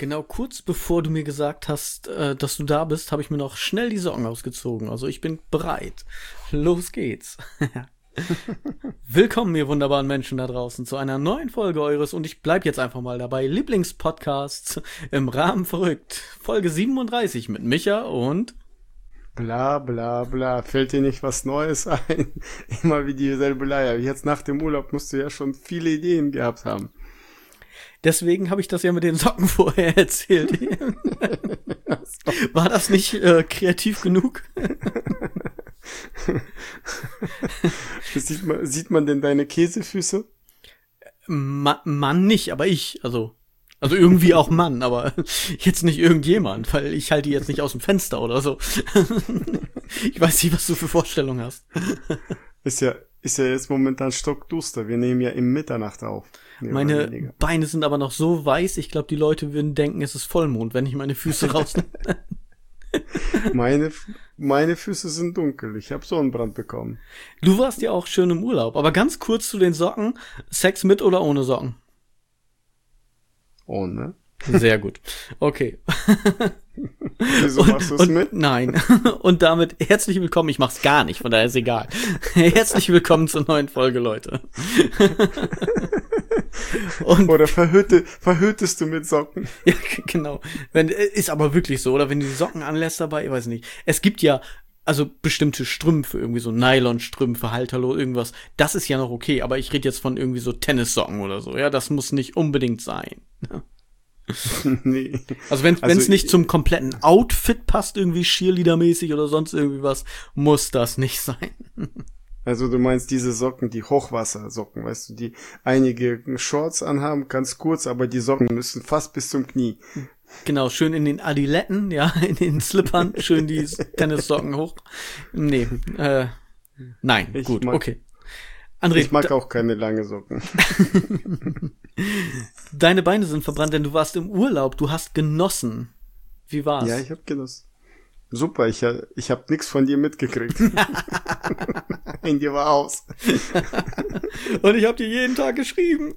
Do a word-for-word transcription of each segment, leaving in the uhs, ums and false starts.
genau kurz bevor du mir gesagt hast, äh, dass du da bist, habe ich mir noch schnell die Socken ausgezogen. Also ich bin bereit. Los geht's. Willkommen, ihr wunderbaren Menschen da draußen, zu einer neuen Folge eures, und ich bleib jetzt einfach mal dabei, Lieblingspodcasts im Rahmen verrückt. Folge siebenunddreißig mit Micha und... Bla bla bla, fällt dir nicht was Neues ein? Immer wie dieselbe Leier. Jetzt nach dem Urlaub musst du ja schon viele Ideen gehabt haben. Deswegen habe ich das ja mit den Socken vorher erzählt. War das nicht äh, kreativ genug? sieht, man, sieht man denn deine Käsefüße? Ma- Mann nicht, aber ich, also... Also irgendwie auch Mann, aber jetzt nicht irgendjemand, weil ich halte die jetzt nicht aus dem Fenster oder so. Ich weiß nicht, was du für Vorstellungen hast. Ist ja, ist ja jetzt momentan stockduster. Wir nehmen ja im Mitternacht auf. Meine Beine sind aber noch so weiß, ich glaube, die Leute würden denken, es ist Vollmond, wenn ich meine Füße rausnehme. meine, meine Füße sind dunkel. Ich habe Sonnenbrand bekommen. Du warst ja auch schön im Urlaub, aber ganz kurz zu den Socken. Sex mit oder ohne Socken? Ohne. Sehr gut. Okay. Wieso machst du es mit? Nein. Und damit herzlich willkommen. Ich mach's gar nicht, von daher ist egal. Herzlich willkommen zur neuen Folge, Leute. Und oder verhütte, verhütest du mit Socken? Ja, genau. Wenn, ist aber wirklich so, oder wenn du die Socken anlässt dabei, ich weiß nicht. Es gibt ja also bestimmte Strümpfe, irgendwie so Nylonstrümpfe, Halterlo, irgendwas. Das ist ja noch okay, aber ich rede jetzt von irgendwie so Tennissocken oder so. Ja, das muss nicht unbedingt sein. Nee. Also wenn es also nicht zum kompletten Outfit passt, irgendwie Cheerleader-mäßig oder sonst irgendwie was, muss das nicht sein. Also du meinst diese Socken, die Hochwassersocken, weißt du, die einige Shorts anhaben, ganz kurz, aber die Socken müssen fast bis zum Knie. Genau, schön in den Adiletten, ja, in den Slippern, schön die Tennissocken hoch. Nee, äh, nein, ich gut, mag, okay. André, ich mag auch keine lange Socken. Deine Beine sind verbrannt, denn du warst im Urlaub, du hast genossen. Wie war's? Ja, ich hab genossen. Super, ich, ich hab nix von dir mitgekriegt. Handy war aus. Und ich hab dir jeden Tag geschrieben.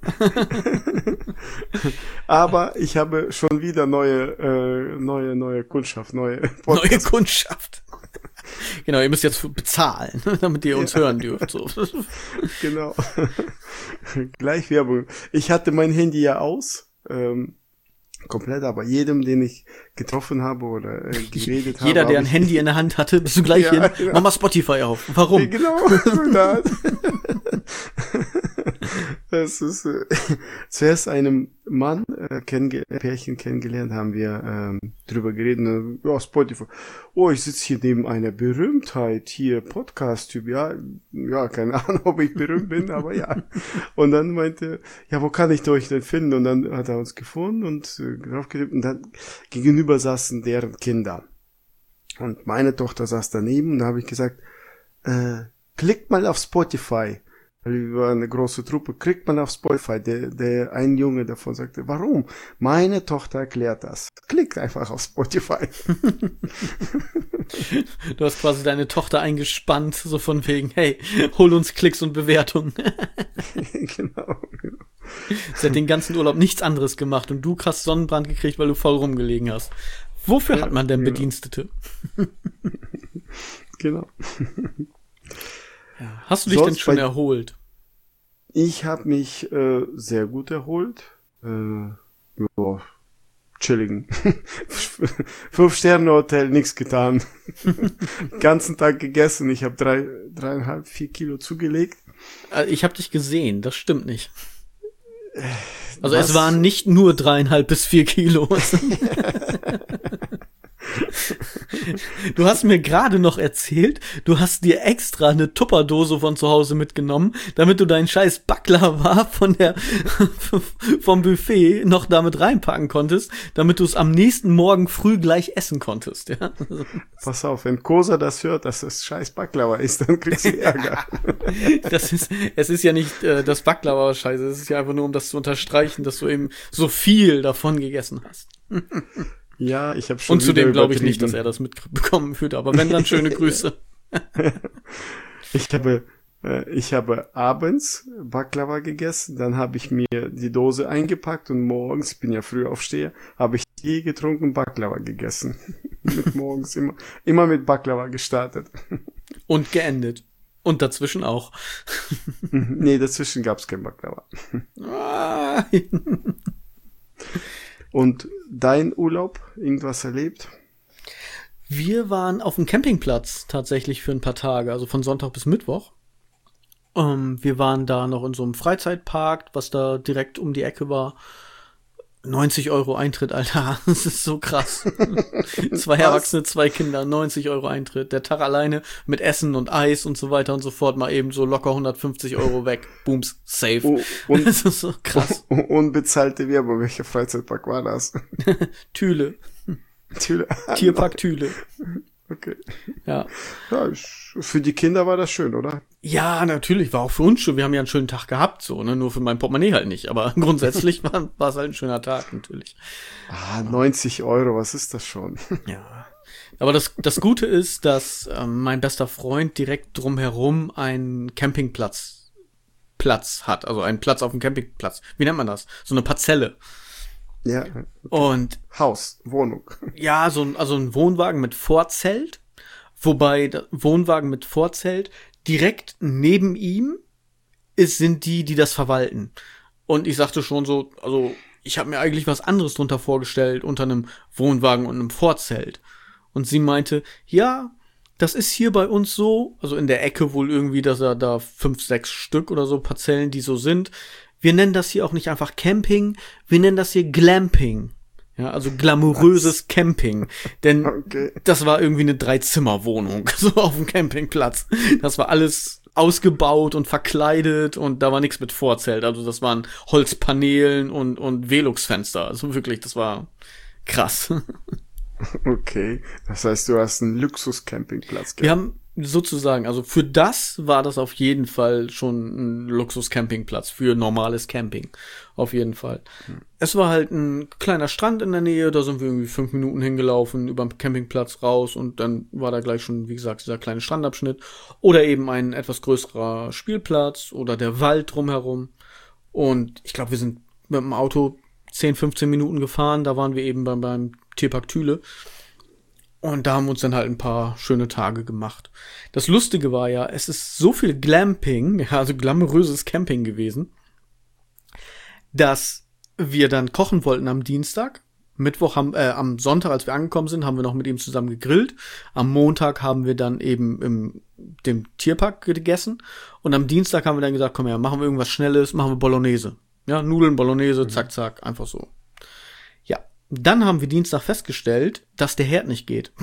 Aber ich habe schon wieder neue, äh, neue, neue Kundschaft, neue Podcast. Neue Kundschaft. Genau, ihr müsst jetzt bezahlen, damit ihr uns ja. hören dürft. So. Genau. Gleich Werbung. Ich hatte mein Handy ja aus. Ähm, komplett, aber jedem, den ich getroffen habe oder äh, geredet habe. Jeder, der ein Handy in der Hand hatte, bist du gleich ja, hin. Genau. Mach mal Spotify auf. Warum? Ja, genau. Das ist äh, zuerst einem Mann, äh, kennenge- Pärchen kennengelernt, haben wir ähm, drüber geredet. Ja, Spotify. Oh, ich sitze hier neben einer Berühmtheit, hier Podcast-Typ. Ja, ja, keine Ahnung, ob ich berühmt bin, aber ja. Und dann meinte, ja, wo kann ich euch denn finden? Und dann hat er uns gefunden und äh, drauf gedrückt und dann gegenüber saßen deren Kinder. Und meine Tochter saß daneben und da habe ich gesagt, äh, klickt mal auf Spotify. Wir waren eine große Truppe, klickt man auf Spotify. Der, der, ein Junge davon sagte, warum? Meine Tochter erklärt das. Klickt einfach auf Spotify. Du hast quasi deine Tochter eingespannt, so von wegen, hey, hol uns Klicks und Bewertungen. Genau, genau. Sie hat den ganzen Urlaub nichts anderes gemacht und du hast Sonnenbrand gekriegt, weil du voll rumgelegen hast. Wofür ja, hat man denn genau. Bedienstete? Genau. Ja. Hast du dich Sonst denn schon erholt? Ich habe mich äh, sehr gut erholt. Äh, ja, chilligen. Fünf-Sterne-Hotel, nichts getan. Ganzen Tag gegessen. Ich habe drei, dreieinhalb, vier Kilo zugelegt. Ich habe dich gesehen, das stimmt nicht. Also Was? Es waren nicht nur dreieinhalb bis vier Kilo. Du hast mir gerade noch erzählt, du hast dir extra eine Tupperdose von zu Hause mitgenommen, damit du deinen scheiß Baklava von der vom Buffet noch damit reinpacken konntest, damit du es am nächsten Morgen früh gleich essen konntest. Ja? Pass auf, wenn Kosa das hört, dass es scheiß Baklava ist, dann kriegst du Ärger. Das ist, es ist ja nicht äh, das Baklava scheiße, es ist ja einfach nur, um das zu unterstreichen, dass du eben so viel davon gegessen hast. Ja, ich habe schon. Und zudem glaube ich nicht, dass er das mitbekommen würde, aber wenn, dann schöne Grüße. Ich habe Äh, ich habe abends Baklava gegessen, dann habe ich mir die Dose eingepackt und morgens, ich bin ja früh aufsteher, habe ich Tee getrunken, Baklava gegessen. mit morgens immer, immer mit Baklava gestartet. Und geendet. Und dazwischen auch. Nee, dazwischen gab's kein Baklava. Ah. Und dein Urlaub, irgendwas erlebt? Wir waren auf dem Campingplatz tatsächlich für ein paar Tage, also von Sonntag bis Mittwoch. Ähm, wir waren da noch in so einem Freizeitpark, was da direkt um die Ecke war. neunzig Euro Eintritt, Alter. Das ist so krass. Zwei Erwachsene, zwei Kinder, neunzig Euro Eintritt. Der Tag alleine mit Essen und Eis und so weiter und so fort mal eben so locker hundertfünfzig Euro weg. Booms, safe. Oh, und, das ist so krass. Unbezahlte Werbung. Welcher Freizeitpark war das? Thüle. Thüle. Tierpark Thüle. Okay. Ja. Ja, für die Kinder war das schön, oder? Ja, natürlich, war auch für uns schön. Wir haben ja einen schönen Tag gehabt, so, ne, nur für mein Portemonnaie halt nicht. Aber grundsätzlich war, war es halt ein schöner Tag, natürlich. Ah, neunzig Euro, was ist das schon? Ja. Aber das, das Gute ist, dass ähm, mein bester Freund direkt drumherum einen Campingplatz Platz hat. Also einen Platz auf dem Campingplatz. Wie nennt man das? So eine Parzelle. Ja. Okay. Und Haus, Wohnung. ja, so ein, also ein Wohnwagen mit Vorzelt. Wobei der Wohnwagen mit Vorzelt direkt neben ihm ist, sind die, die das verwalten. Und ich sagte schon so, also ich habe mir eigentlich was anderes drunter vorgestellt, unter einem Wohnwagen und einem Vorzelt. Und sie meinte, ja, das ist hier bei uns so, also in der Ecke wohl irgendwie, dass er da fünf, sechs Stück oder so Parzellen, die so sind. Wir nennen das hier auch nicht einfach Camping, wir nennen das hier Glamping. Ja, also glamouröses Was? Camping. Denn okay. Das war irgendwie eine Drei-Zimmer-Wohnung, so auf dem Campingplatz. Das war alles ausgebaut und verkleidet und da war nichts mit Vorzelt. Also das waren Holzpaneelen und, und Velux-Fenster. Also wirklich, das war krass. Okay, das heißt, du hast einen Luxus-Campingplatz gehabt. Wir haben sozusagen, also für das war das auf jeden Fall schon ein Luxus-Campingplatz, für normales Camping. Auf jeden Fall. Hm. Es war halt ein kleiner Strand in der Nähe, da sind wir irgendwie fünf Minuten hingelaufen, über den Campingplatz raus und dann war da gleich schon, wie gesagt, dieser kleine Strandabschnitt. Oder eben ein etwas größerer Spielplatz oder der Wald drumherum. Und ich glaube, wir sind mit dem Auto zehn, fünfzehn Minuten gefahren, da waren wir eben beim, beim Tierpark Thüle. Und da haben wir uns dann halt ein paar schöne Tage gemacht. Das Lustige war ja, es ist so viel Glamping, also glamouröses Camping gewesen, dass wir dann kochen wollten am Dienstag. Mittwoch haben, äh, am Sonntag, als wir angekommen sind, haben wir noch mit ihm zusammen gegrillt. Am Montag haben wir dann eben im dem Tierpark gegessen. Und am Dienstag haben wir dann gesagt, komm her, machen wir irgendwas Schnelles, machen wir Bolognese. Ja, Nudeln, Bolognese, zack, zack, einfach so. Ja, dann haben wir Dienstag festgestellt, dass der Herd nicht geht.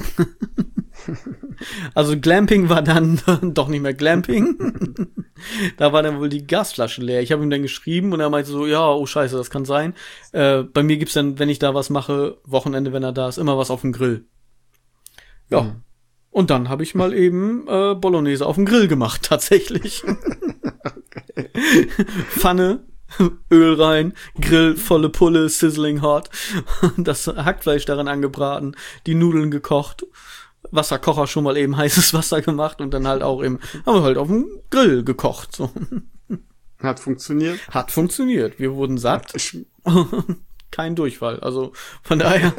Also Glamping war dann doch nicht mehr Glamping. Da war dann wohl die Gasflasche leer. Ich habe ihm dann geschrieben und er meinte so, ja, oh scheiße, das kann sein. Äh, bei mir gibt's dann, wenn ich da was mache, Wochenende, wenn er da ist, immer was auf dem Grill. Ja. Mhm. Und dann habe ich mal eben äh, Bolognese auf dem Grill gemacht, tatsächlich. Okay. Pfanne, Öl rein, Grill, volle Pulle, sizzling hot. Das Hackfleisch darin angebraten, die Nudeln gekocht, Wasserkocher schon mal eben heißes Wasser gemacht und dann halt auch eben, haben wir halt auf dem Grill gekocht. So. Hat funktioniert? Hat funktioniert. Wir wurden satt. Kein Durchfall. Also von daher.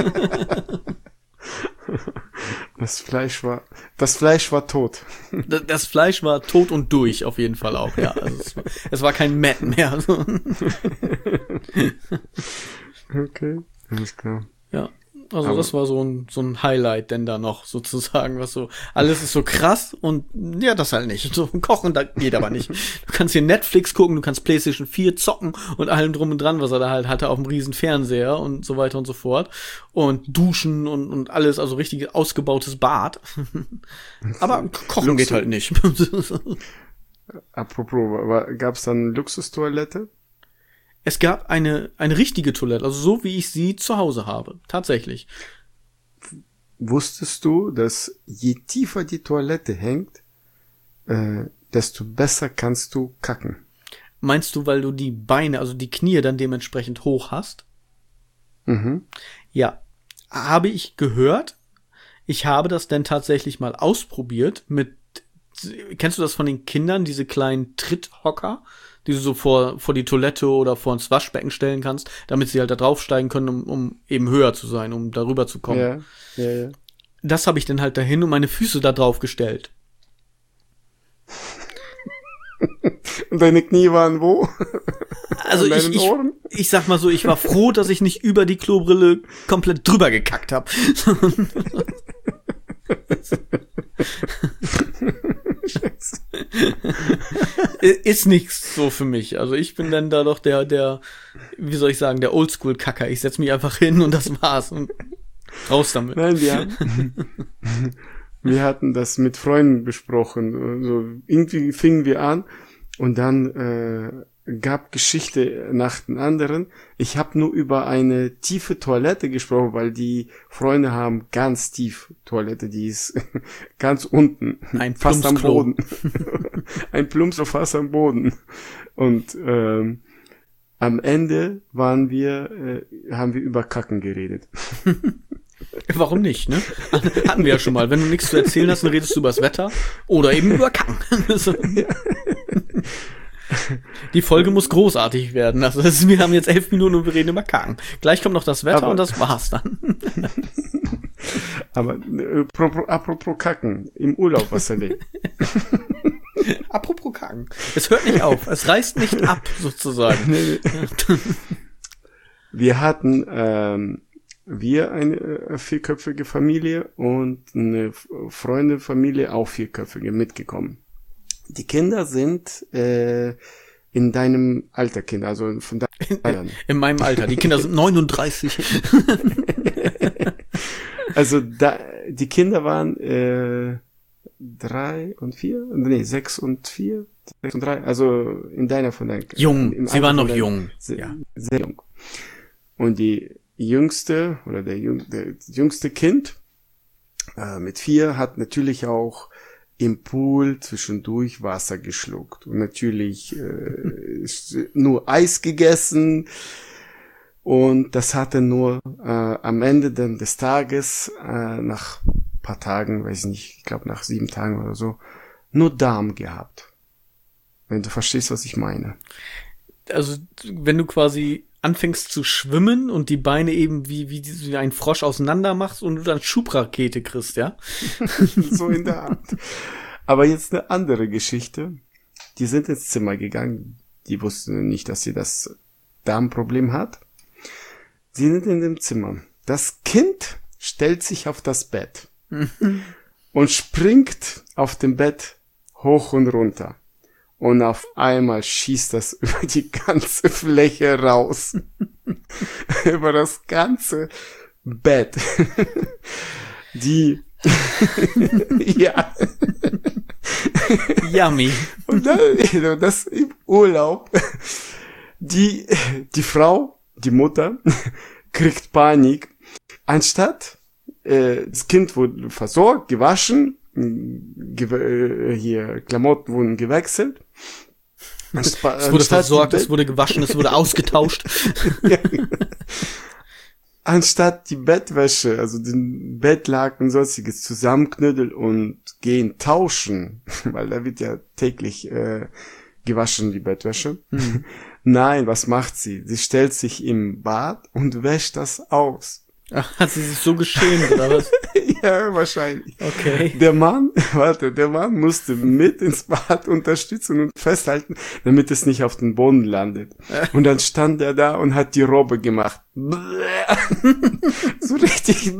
Das Fleisch war, das Fleisch war tot. Das, das Fleisch war tot und durch, auf jeden Fall auch, ja. Also es, war, es war kein Matt mehr. Okay, alles klar. Ja, also Aber das war so ein, so ein Highlight denn da noch sozusagen, was so, alles ist so krass und ja, das halt nicht. So kochen, da geht aber nicht. Du kannst hier Netflix gucken, du kannst PlayStation vier zocken und allem drum und dran, was er da halt hatte auf dem riesen Fernseher und so weiter und so fort. Und duschen und, und alles, also richtig ausgebautes Bad. Aber kochen Luxus. Geht halt nicht. Apropos, gab's dann Luxustoilette? Es gab eine eine richtige Toilette, also so wie ich sie zu Hause habe, tatsächlich. Wusstest du, dass je tiefer die Toilette hängt, äh, desto besser kannst du kacken? Meinst du, weil du die Beine, also die Knie dann dementsprechend hoch hast? Mhm. Ja, habe ich gehört. Ich habe das dann tatsächlich mal ausprobiert mit kennst du das von den Kindern, diese kleinen Tritthocker, die du so vor, vor die Toilette oder vor ins Waschbecken stellen kannst, damit sie halt da draufsteigen können, um, um eben höher zu sein, um darüber zu kommen. Ja, ja, ja. Das habe ich dann halt dahin und meine Füße da drauf gestellt. Und deine Knie waren wo? Also ich, ich, ich sag mal so, ich war froh, dass ich nicht über die Klobrille komplett drüber gekackt habe. Ist nichts so für mich. Also ich bin dann da doch der, der, wie soll ich sagen, der Oldschool-Kacker. Ich setz mich einfach hin und das war's. Und raus damit. Nein, wir hatten, wir hatten das mit Freunden besprochen. Also irgendwie fingen wir an und dann äh, gab Geschichte nach den anderen. Ich habe nur über eine tiefe Toilette gesprochen, weil die Freunde haben ganz tief Toilette, die ist ganz unten, ein fast am Boden. Ein Plumpser fast am Boden. Und ähm, am Ende waren wir, äh, haben wir über Kacken geredet. Warum nicht, ne? Hatten wir ja schon mal. Wenn du nichts zu erzählen hast, dann redest du über das Wetter oder eben über Kacken. Ja. Die Folge muss großartig werden. Also das ist, wir haben jetzt elf Minuten und wir reden über Kacken. Gleich kommt noch das Wetter aber, und das war's dann. Aber äh, apropos Kacken, im Urlaub was erlebt. Apropos Kacken. Es hört nicht auf. Es reißt nicht ab, sozusagen. Nee, nee. Wir hatten ähm, wir eine äh, vierköpfige Familie und eine Freundefamilie auch vierköpfige mitgekommen. Die Kinder sind äh, in deinem Alter, Kinder, also von deinem in, in meinem Alter. Die Kinder sind neununddreißig. Also da, die Kinder waren äh, drei und vier, nee, sechs und vier, sechs und drei, also in deiner von deinen jung. Im Sie Alter waren noch jung, sehr, ja, sehr jung. Und die jüngste oder der, Jüng, der jüngste Kind äh, mit vier hat natürlich auch im Pool zwischendurch Wasser geschluckt und natürlich äh, nur Eis gegessen und das hatte nur äh, am Ende dann des Tages, äh, nach paar Tagen, weiß ich nicht, ich glaube nach sieben Tagen oder so, nur Darm gehabt. Wenn du verstehst, was ich meine. Also wenn du quasi anfängst zu schwimmen und die Beine eben wie wie, wie ein Frosch auseinander machst und du dann Schubrakete kriegst, ja? So in der Art. Aber jetzt eine andere Geschichte. Die sind ins Zimmer gegangen. Die wussten nicht, dass sie das Darmproblem hat. Sie sind in dem Zimmer. Das Kind stellt sich auf das Bett und springt auf dem Bett hoch und runter. Und auf einmal schießt das über die ganze Fläche raus. Über das ganze Bett. Die ja. Yummy. Und dann, das im Urlaub. Die, die Frau, die Mutter, kriegt Panik. Anstatt, äh, das Kind wurde versorgt, gewaschen, ge- äh, hier, Klamotten wurden gewechselt. Anspa- es wurde versorgt, es wurde gewaschen, es wurde ausgetauscht. Ja. Anstatt die Bettwäsche, also den Bettlaken und sonstiges zusammenknüddeln und gehen tauschen, weil da wird ja täglich äh, gewaschen, die Bettwäsche. Mhm. Nein, was macht sie? Sie stellt sich im Bad und wäscht das aus. Ach, hat sie sich so geschämt, oder was? Ja, wahrscheinlich. Okay. Der Mann, warte, der Mann musste mit ins Bad unterstützen und festhalten, damit es nicht auf den Boden landet. Und dann stand er da und hat die Robbe gemacht. So richtig.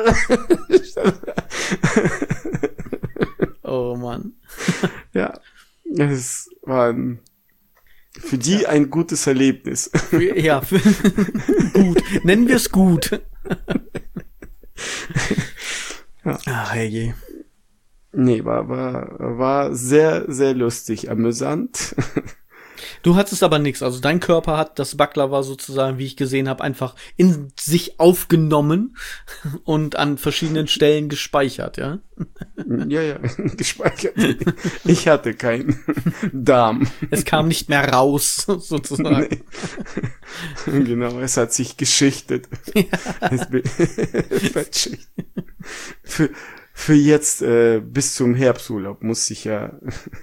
Oh Mann. Ja, es war ein, für die ja. ein gutes Erlebnis. Für, ja, für, gut. Nennen wir es gut. Ja. Ah, hey. Nee, war, war, war sehr, sehr lustig, amüsant. Du hattest aber nichts. Also dein Körper hat das Baklava sozusagen, wie ich gesehen habe, einfach in sich aufgenommen und an verschiedenen Stellen gespeichert, ja? Ja, ja, gespeichert. Ich hatte keinen Darm. Es kam nicht mehr raus, sozusagen. Nee. Genau, es hat sich geschichtet. Ja. Fettschicht. Für, für jetzt äh, bis zum Herbsturlaub muss ich ja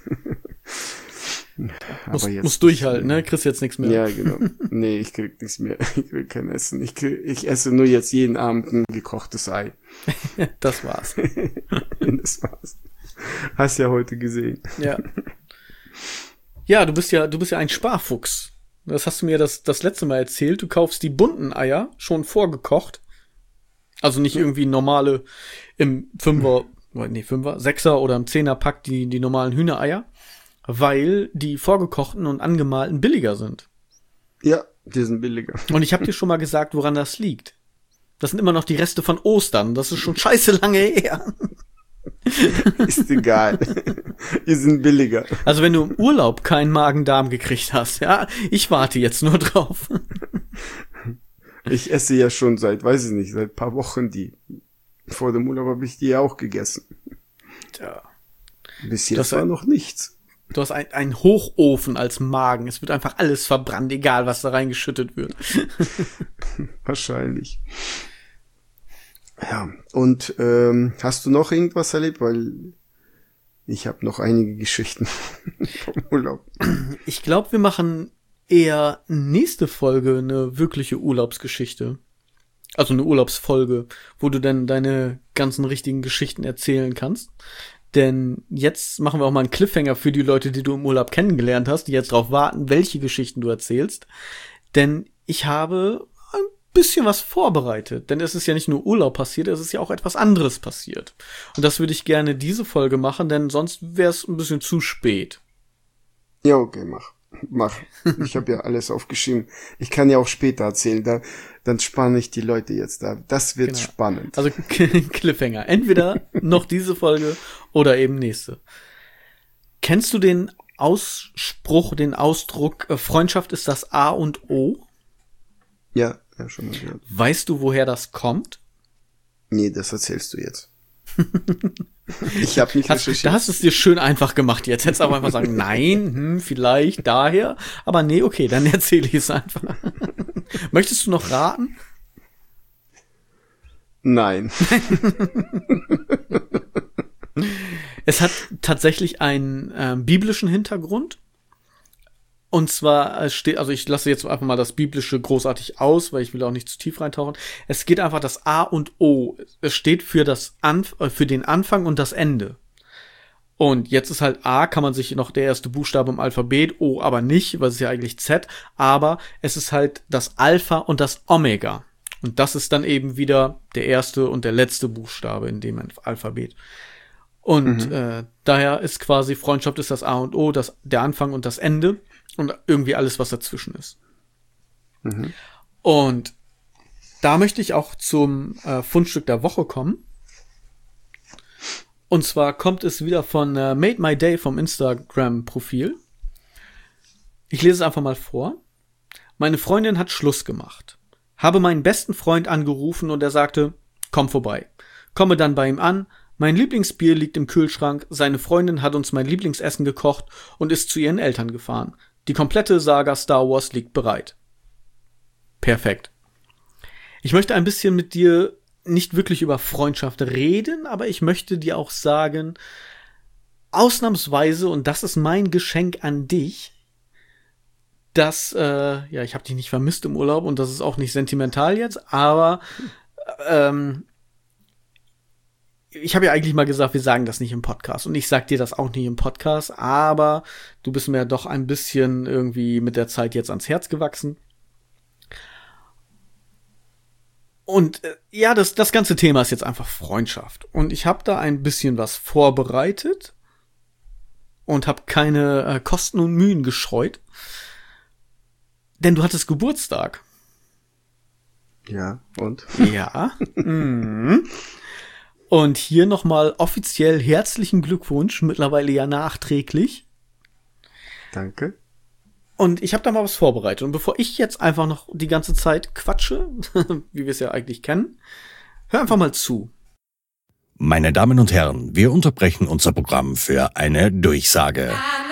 Muss, jetzt, muss durchhalten, ne? Kriegst jetzt nichts mehr. Ja, genau. Nee, ich krieg nichts mehr. Ich krieg kein Essen. Ich, krieg, ich esse nur jetzt jeden Abend ein gekochtes Ei. Das war's. Das war's. Hast ja heute gesehen. Ja. Ja, du bist ja, du bist ja ein Sparfuchs. Das hast du mir das, das letzte Mal erzählt. Du kaufst die bunten Eier schon vorgekocht. Also nicht irgendwie normale im Fünfer, nee, Fünfer, Sechser oder im Zehner-Pack die, die normalen Hühnereier. Weil die vorgekochten und angemalten billiger sind. Ja, die sind billiger. Und ich habe dir schon mal gesagt, woran das liegt. Das sind immer noch die Reste von Ostern. Das ist schon scheiße lange her. Ist egal. Die sind billiger. Also wenn du im Urlaub keinen Magen-Darm gekriegt hast, ja, ich warte jetzt nur drauf. Ich esse ja schon seit, weiß ich nicht, seit ein paar Wochen die. Vor dem Urlaub habe ich die ja auch gegessen. Tja. Bis jetzt Das war noch nichts. Du hast ein, einen Hochofen als Magen. Es wird einfach alles verbrannt, egal was da reingeschüttet wird. Wahrscheinlich. Ja, und ähm, hast du noch irgendwas erlebt? Weil ich habe noch einige Geschichten vom Urlaub. Ich glaube, wir machen eher nächste Folge eine wirkliche Urlaubsgeschichte. Also eine Urlaubsfolge, wo du dann deine ganzen richtigen Geschichten erzählen kannst. Denn jetzt machen wir auch mal einen Cliffhanger für die Leute, die du im Urlaub kennengelernt hast, die jetzt drauf warten, welche Geschichten du erzählst. Denn ich habe ein bisschen was vorbereitet. Denn es ist ja nicht nur Urlaub passiert, es ist ja auch etwas anderes passiert. Und das würde ich gerne diese Folge machen, denn sonst wäre es ein bisschen zu spät. Ja, okay, mach. Mach. Ich habe ja alles aufgeschrieben. Ich kann ja auch später erzählen. Da, dann spanne ich die Leute jetzt da. Das wird genau. Spannend. Also Cliffhanger. Entweder noch diese Folge oder eben nächste. Kennst du den Ausspruch, den Ausdruck, äh, Freundschaft ist das A und O? Ja, ja, schon mal gehört. Weißt du, woher das kommt? Nee, das erzählst du jetzt. Ich habe nicht hast, recherchiert. Da hast du es dir schön einfach gemacht. Jetzt hättest du aber einfach sagen, nein, hm, vielleicht daher. Aber nee, okay, dann erzähle ich es einfach. Möchtest du noch raten? Nein. Es hat tatsächlich einen äh, biblischen Hintergrund. Und zwar steht, also ich lasse jetzt einfach mal das Biblische großartig aus, weil ich will auch nicht zu tief reintauchen. Es geht einfach das A und O. Es steht für das Anf- äh, für den Anfang und das Ende. Und jetzt ist halt A, kann man sich noch der erste Buchstabe im Alphabet, O aber nicht, weil es ist ja eigentlich Z, aber es ist halt das Alpha und das Omega. Und das ist dann eben wieder der erste und der letzte Buchstabe in dem Alphabet. Und mhm. äh, daher ist quasi Freundschaft ist das A und O, das, der Anfang und das Ende. Und irgendwie alles, was dazwischen ist. Mhm. Und da möchte ich auch zum äh, Fundstück der Woche kommen. Und zwar kommt es wieder von äh, Made My Day vom Instagram-Profil. Ich lese es einfach mal vor. Meine Freundin hat Schluss gemacht. Habe meinen besten Freund angerufen und er sagte, komm vorbei. Komme dann bei ihm an. Mein Lieblingsbier liegt im Kühlschrank. Seine Freundin hat uns mein Lieblingsessen gekocht und ist zu ihren Eltern gefahren. Die komplette Saga Star Wars liegt bereit. Perfekt. Ich möchte ein bisschen mit dir nicht wirklich über Freundschaft reden, aber ich möchte dir auch sagen, ausnahmsweise, und das ist mein Geschenk an dich, dass, äh, ja, ich habe dich nicht vermisst im Urlaub und das ist auch nicht sentimental jetzt, aber ähm, ich habe ja eigentlich mal gesagt, wir sagen das nicht im Podcast. Und ich sag dir das auch nicht im Podcast, aber du bist mir ja doch ein bisschen irgendwie mit der Zeit jetzt ans Herz gewachsen. Und äh, ja, das, das ganze Thema ist jetzt einfach Freundschaft. Und ich habe da ein bisschen was vorbereitet und habe keine äh, Kosten und Mühen gescheut. Denn du hattest Geburtstag. Ja, und? Ja. mhm. Und hier nochmal offiziell herzlichen Glückwunsch, mittlerweile ja nachträglich. Danke. Und ich habe da mal was vorbereitet. Und bevor ich jetzt einfach noch die ganze Zeit quatsche, wie wir es ja eigentlich kennen, hör einfach mal zu. Meine Damen und Herren, wir unterbrechen unser Programm für eine Durchsage.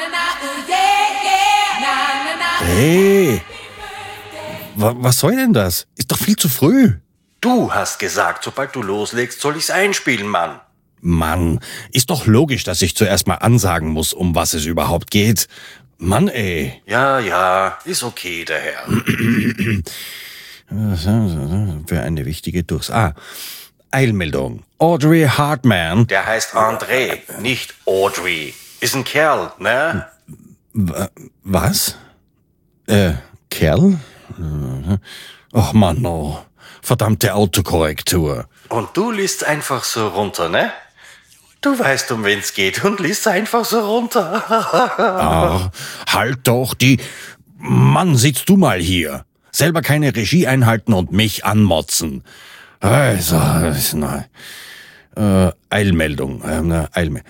Hey, wa- was soll denn das? Ist doch viel zu früh. Du hast gesagt, sobald du loslegst, soll ich's einspielen, Mann. Mann, ist doch logisch, dass ich zuerst mal ansagen muss, um was es überhaupt geht. Mann, ey. Ja, ja, ist okay, der Herr. Für eine wichtige Durchs... Ah, Eilmeldung. Audrey Hartman. Der heißt André, nicht Audrey. Ist ein Kerl, ne? Was? Äh, Kerl? Ach Mann, oh. Verdammte Autokorrektur. Und du liest einfach so runter, ne? Du weißt, um wen's geht und liest einfach so runter. Ach, halt doch die... Mann, sitzt du mal hier. Selber keine Regie einhalten und mich anmotzen. Also, na, äh, Eilmeldung. Äh, Eilme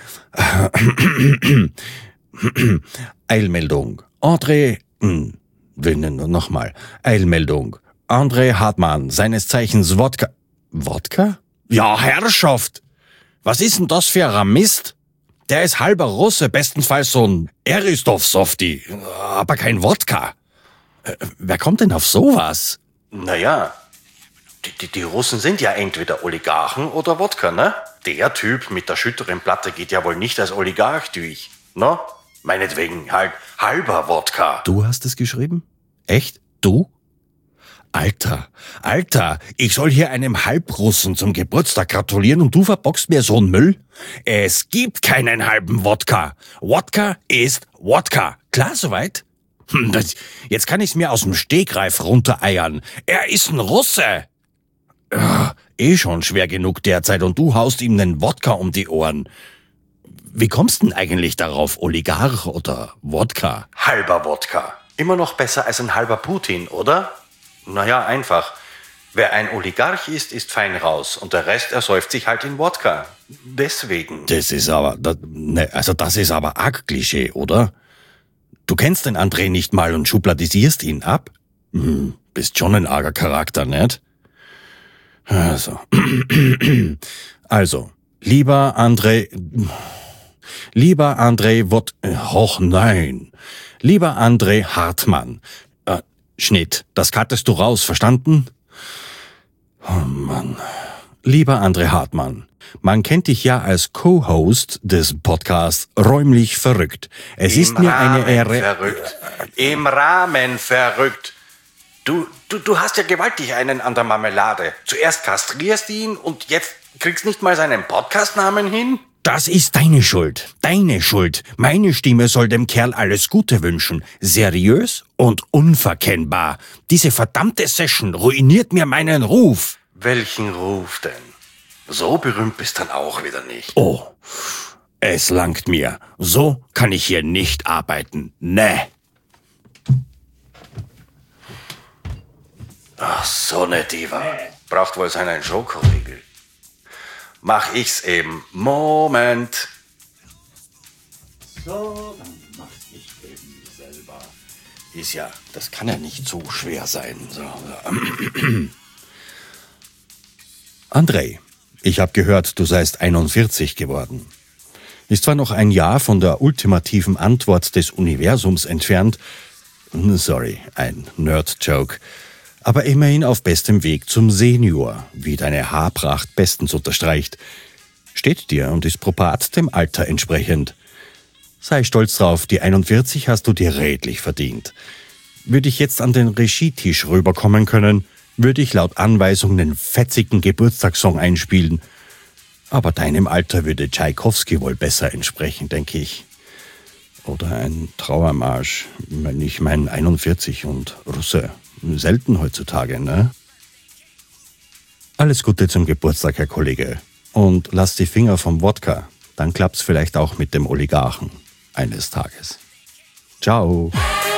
Eilmeldung. André... Hm, nochmal. Eilmeldung. André Hartmann, seines Zeichens Wodka... Wodka? Ja, Herrschaft! Was ist denn das für ein Mist? Der ist halber Russe, bestenfalls so ein Aristov-Softie, aber kein Wodka. Äh, wer kommt denn auf sowas? Naja, die, die, die Russen sind ja entweder Oligarchen oder Wodka, ne? Der Typ mit der schütteren Platte geht ja wohl nicht als Oligarch durch, ne? Meinetwegen halt halber Wodka. Du hast es geschrieben? Echt? Du? Alter, Alter, ich soll hier einem Halbrussen zum Geburtstag gratulieren und du verbockst mir so einen Müll? Es gibt keinen halben Wodka. Wodka ist Wodka. Klar soweit? Hm, das, jetzt kann ich's mir aus dem Stegreif runtereiern. Er ist ein Russe. Ja, eh schon schwer genug derzeit und du haust ihm den Wodka um die Ohren. Wie kommst denn eigentlich darauf, Oligarch oder Wodka? Halber Wodka. Immer noch besser als ein halber Putin, oder? Naja, einfach. Wer ein Oligarch ist, ist fein raus und der Rest ersäuft sich halt in Wodka. Deswegen. Das ist aber, das, ne, also das ist aber arg Klischee, oder? Du kennst den André nicht mal und schubladisierst ihn ab? Hm, bist schon ein arger Charakter, nicht? Also, also, lieber André, lieber André Wod, och nein, lieber André Hartmann, äh, Schnitt, das cuttest du raus, verstanden? Oh Mann. Lieber André Hartmann, man kennt dich ja als Co-Host des Podcasts Räumlich Verrückt. Es Im ist mir Rahmen eine Ehre... Verrückt. Im Rahmen verrückt. Du, du, du hast ja gewaltig einen an der Marmelade. Zuerst kastrierst ihn und jetzt kriegst nicht mal seinen Podcastnamen hin? Das ist deine Schuld. Deine Schuld. Meine Stimme soll dem Kerl alles Gute wünschen. Seriös und unverkennbar. Diese verdammte Session ruiniert mir meinen Ruf. Welchen Ruf denn? So berühmt bist dann auch wieder nicht. Oh, es langt mir. So kann ich hier nicht arbeiten. Nee. Ach, so ne Diva. Braucht wohl seinen Schokoriegel. Mach ich's eben. Moment. So, dann mach ich eben selber. Ist ja, das kann ja nicht so schwer sein. So. André, ich habe gehört, du seist einundvierzig geworden. Ist zwar noch ein Jahr von der ultimativen Antwort des Universums entfernt, sorry, ein Nerd-Joke, aber immerhin auf bestem Weg zum Senior, wie deine Haarpracht bestens unterstreicht. Steht dir und ist propat dem Alter entsprechend. Sei stolz drauf, die einundvierzig hast du dir redlich verdient. Würde ich jetzt an den Regietisch rüberkommen können, würde ich laut Anweisung einen fetzigen Geburtstagssong einspielen. Aber deinem Alter würde Tschaikowski wohl besser entsprechen, denke ich. Oder ein Trauermarsch, wenn ich mein einundvierzig und Russe. Selten heutzutage, ne? Alles Gute zum Geburtstag, Herr Kollege. Und lass die Finger vom Wodka. Dann klappt's vielleicht auch mit dem Oligarchen eines Tages. Ciao.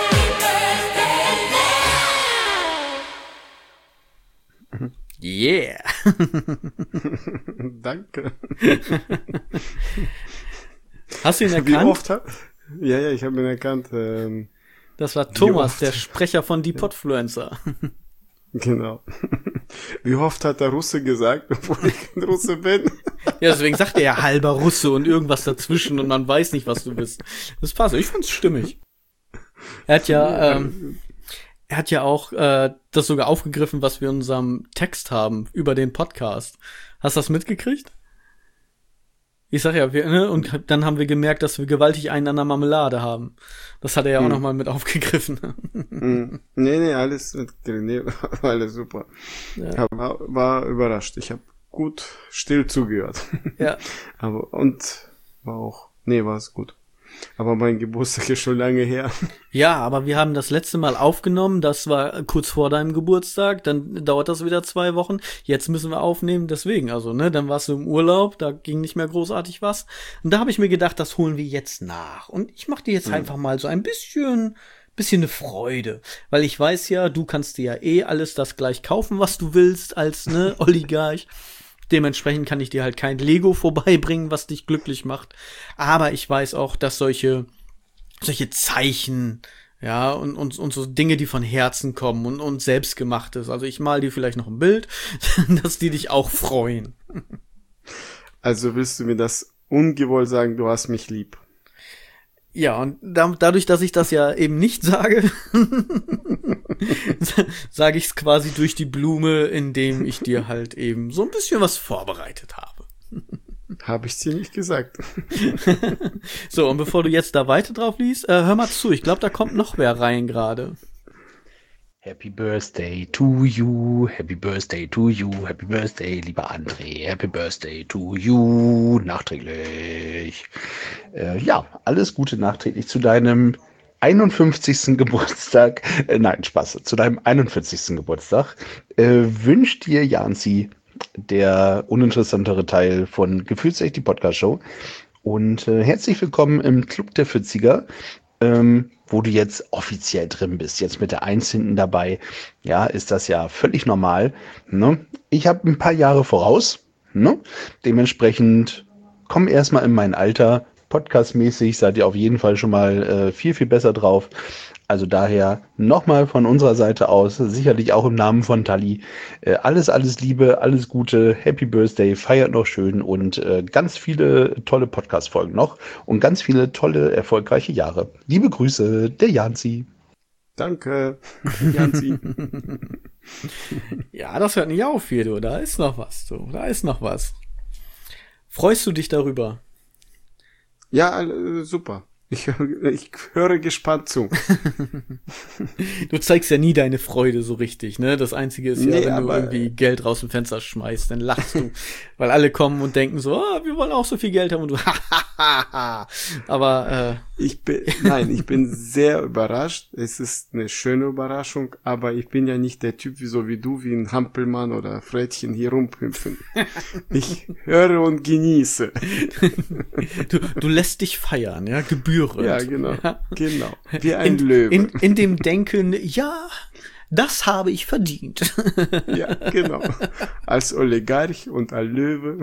Yeah. Danke. Hast du ihn Wie erkannt? oft ha- ja, ja, ich habe ihn erkannt. Ähm, Das war Thomas, oft? der Sprecher von Die Podfluencer. genau. Wie oft hat der Russe gesagt, obwohl ich kein Russe bin? Ja, deswegen sagt er ja halber Russe und irgendwas dazwischen und man weiß nicht, was du bist. Das passt. Ich fand's stimmig. Er hat ja, ähm, er hat ja auch äh, das sogar aufgegriffen, was wir in unserem Text haben über den Podcast. Hast du das mitgekriegt? Ja, ja, ich habe ihn erkannt. Äh, wie oft hat, ja, ja, ich habe ihn erkannt. Äh, wie oft hat der Russe gesagt, obwohl ich kein Russe bin? Das war, ich fand's stimmig. Er hat ja, ähm, er hat ja auch äh, das sogar aufgegriffen, was wir in unserem Text haben über den Podcast. Hast du das mitgekriegt? Ich sag ja, wir, ne, und dann haben wir gemerkt, dass wir gewaltig einen an der Marmelade haben. Das hat er ja auch hm. nochmal mit aufgegriffen. hm. Nee, nee, alles mit nee, war alles super. Ja. War, war überrascht. Ich habe gut still zugehört. Ja. Aber und war auch, nee, war es gut. Aber mein Geburtstag ist schon lange her. Ja, aber wir haben das letzte Mal aufgenommen, das war kurz vor deinem Geburtstag, dann dauert das wieder zwei Wochen. Jetzt müssen wir aufnehmen, deswegen, also, ne, dann warst du im Urlaub, da ging nicht mehr großartig was. Und da habe ich mir gedacht, das holen wir jetzt nach. Und ich mache dir jetzt hm. einfach mal so ein bisschen, bisschen eine Freude. Weil ich weiß ja, du kannst dir ja eh alles das gleich kaufen, was du willst, als, ne, Oligarch. Dementsprechend kann ich dir halt kein Lego vorbeibringen, was dich glücklich macht. Aber ich weiß auch, dass solche, solche Zeichen, ja, und, und, und so Dinge, die von Herzen kommen und, und selbstgemachtes. Also ich mal dir vielleicht noch ein Bild, dass die dich auch freuen. Also willst du mir das ungewollt sagen, du hast mich lieb? Ja, und da, dadurch, dass ich das ja eben nicht sage, sage ich es quasi durch die Blume, indem ich dir halt eben so ein bisschen was vorbereitet habe. Habe ich dir nicht gesagt. So, und bevor du jetzt da weiter drauf liest, äh, hör mal zu, ich glaube, da kommt noch wer rein gerade. Happy Birthday to you, Happy Birthday to you, Happy Birthday, lieber André, Happy Birthday to you, nachträglich. Äh, ja, alles Gute nachträglich zu deinem einundfünfzigsten Geburtstag, äh, nein, Spaß, zu deinem einundvierzigsten Geburtstag, äh, wünscht dir Janzi, der uninteressantere Teil von Gefühlsecht, die Podcast-Show, und äh, herzlich willkommen im Club der vierziger, ähm, wo du jetzt offiziell drin bist, jetzt mit der Eins hinten dabei, ja, ist das ja völlig normal, ne? Ich habe ein paar Jahre voraus, ne? Dementsprechend komm erstmal in mein Alter, podcastmäßig seid ihr auf jeden Fall schon mal äh, viel, viel besser drauf. Also daher nochmal von unserer Seite aus, sicherlich auch im Namen von Tali, äh, alles, alles Liebe, alles Gute, Happy Birthday, feiert noch schön und äh, ganz viele tolle Podcast-Folgen noch und ganz viele tolle, erfolgreiche Jahre. Liebe Grüße, der Janzi. Danke, Janzi. Ja, das hört nicht auf hier, du. Da ist noch was, du. Da ist noch was. Freust du dich darüber? Ja, äh, super. Ich, ich höre gespannt zu. Du zeigst ja nie deine Freude so richtig, ne? Das Einzige ist ja, nee, wenn du irgendwie Geld raus dem Fenster schmeißt, dann lachst du. Weil alle kommen und denken so, oh, wir wollen auch so viel Geld haben und du, aber, äh. Ich bin, nein, ich bin sehr überrascht. Es ist eine schöne Überraschung, aber ich bin ja nicht der Typ wie so wie du, wie ein Hampelmann oder Frettchen hier rumhüpfen. Ich höre und genieße. Du, du lässt dich feiern, ja, gebührend. Ja, genau, ja. genau. Wie ein in, Löwe. In, in dem Denken, ja, das habe ich verdient. Ja, genau. Als Oligarch und als Löwe.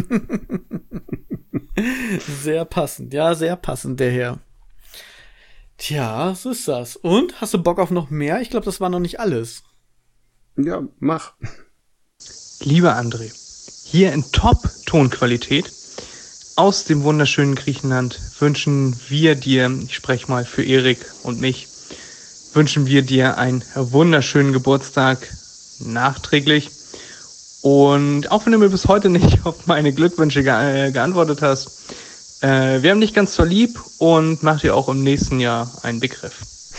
Sehr passend, ja, sehr passend, der Herr. Tja, so ist das. Und, hast du Bock auf noch mehr? Ich glaube, das war noch nicht alles. Ja, mach. Lieber André, hier in Top-Tonqualität aus dem wunderschönen Griechenland wünschen wir dir, ich spreche mal für Erik und mich, wünschen wir dir einen wunderschönen Geburtstag nachträglich. Und auch wenn du mir bis heute nicht auf meine Glückwünsche ge- äh, geantwortet hast, äh, wir haben dich ganz so lieb und mach dir auch im nächsten Jahr einen Begriff.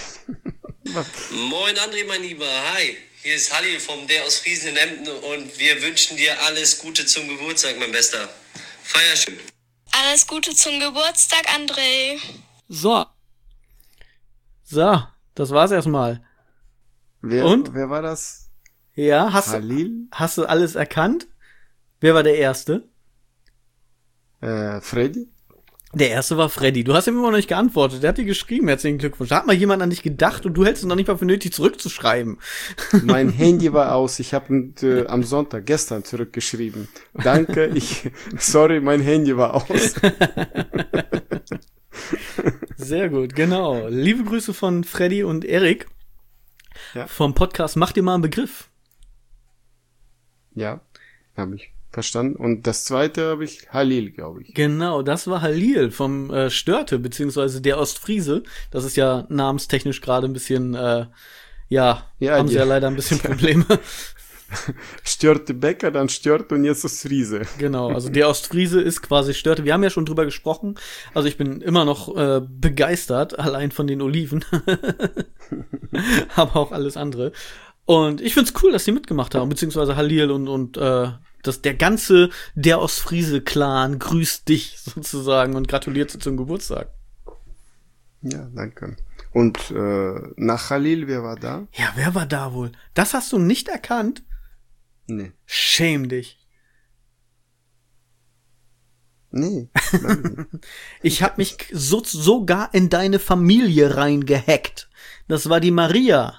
Moin André, mein Lieber, hi. Hier ist Halli vom Der aus Friesen in Emden und wir wünschen dir alles Gute zum Geburtstag, mein Bester. Feier schön. Alles Gute zum Geburtstag, André. So. So, das war's erstmal. Wer, und? Wer war das? Ja, hast Halil? du, hast du alles erkannt? Wer war der Erste? Äh, Freddy? Der Erste war Freddy. Du hast ihm immer noch nicht geantwortet. Der hat dir geschrieben, herzlichen Glückwunsch. Da hat mal jemand an dich gedacht und du hältst es noch nicht mal für nötig, zurückzuschreiben. Mein Handy war aus. Ich habe äh, am Sonntag, gestern zurückgeschrieben. Danke, ich, sorry, mein Handy war aus. Sehr gut, genau. Liebe Grüße von Freddy und Erik. Ja. Vom Podcast Mach dir mal einen Begriff. Ja, habe ich verstanden. Und das zweite habe ich Halil, glaube ich. Genau, das war Halil vom äh, Störte, beziehungsweise der Ostfriese. Das ist ja namenstechnisch gerade ein bisschen, äh, ja, ja, haben die, sie ja leider ein bisschen Probleme. Störte Bäcker, dann Störte und jetzt Ostfriese. Genau, also der Ostfriese ist quasi Störte. Wir haben ja schon drüber gesprochen. Also ich bin immer noch äh, begeistert, allein von den Oliven. Aber auch alles andere. Und ich find's cool, dass die mitgemacht haben, beziehungsweise Halil und, und äh, das, der ganze der Ostfriese-Clan grüßt dich sozusagen und gratuliert dir zum Geburtstag. Ja, danke. Und äh, nach Halil, wer war da? Ja, wer war da wohl? Das hast du nicht erkannt? Nee. Schäm dich. Nee. Ich hab mich so, sogar in deine Familie reingehackt. Das war die Maria.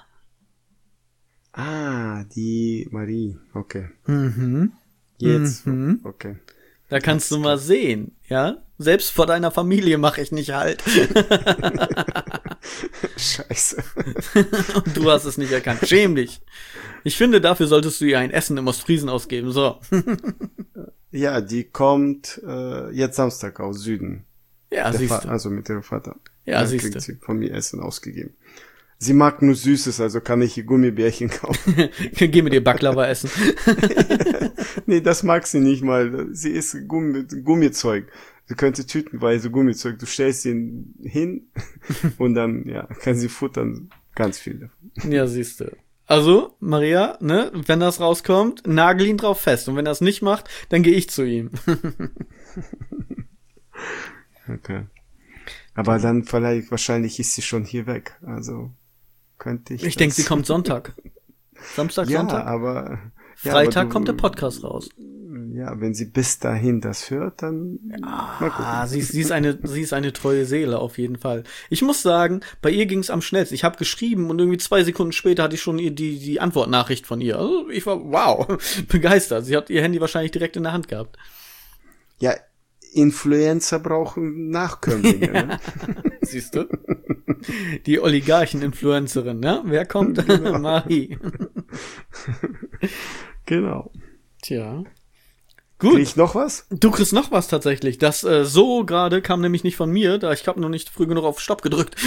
Ah, die Marie. Okay. Mhm. Jetzt. Mhm. Okay. Da kannst du mal sehen, ja? Selbst vor deiner Familie mache ich nicht halt. Scheiße. Und du hast es nicht erkannt. Schäm dich. Ich finde, dafür solltest du ihr ein Essen im Ostfriesen ausgeben. So. Ja, die kommt äh, jetzt Samstag aus Süden. Ja, Der siehst Fa- du. Also mit ihrem Vater. Ja, Dann siehst kriegt du. sie von mir Essen ausgegeben. Sie mag nur Süßes, also kann ich ihr Gummibärchen kaufen. Geh mit dir Baklava essen. Nee, das mag sie nicht mal. Sie isst Gummi, Gummizeug. Sie könnte tütenweise Gummizeug. Du stellst ihn hin und dann, ja, kann sie futtern. Ganz viel davon. Ja, siehst du. Also, Maria, ne, wenn das rauskommt, nagel ihn drauf fest. Und wenn er es nicht macht, dann gehe ich zu ihm. Okay. Aber dann vielleicht, wahrscheinlich ist sie schon hier weg. Also, könnte ich. Ich denke, das- sie kommt Sonntag. Samstag, Ja, Sonntag. aber. ja, Freitag aber du- kommt der Podcast raus. Ja, wenn sie bis dahin das hört, dann mal gucken. Ah, sie ist, sie ist eine, sie ist eine treue Seele, auf jeden Fall. Ich muss sagen, bei ihr ging es am schnellsten. Ich habe geschrieben und irgendwie zwei Sekunden später hatte ich schon ihr die, die Antwortnachricht von ihr. Also ich war, wow, begeistert. Sie hat ihr Handy wahrscheinlich direkt in der Hand gehabt. Ja, Influencer brauchen Nachkömmlinge, ne? Siehst du? Die Oligarchen-Influencerin, ne? Wer kommt? Marie. Genau. Tja. Krieg Gut. ich noch was? Du kriegst noch was tatsächlich. Das äh, so gerade kam nämlich nicht von mir, da ich habe noch nicht früh genug auf Stopp gedrückt.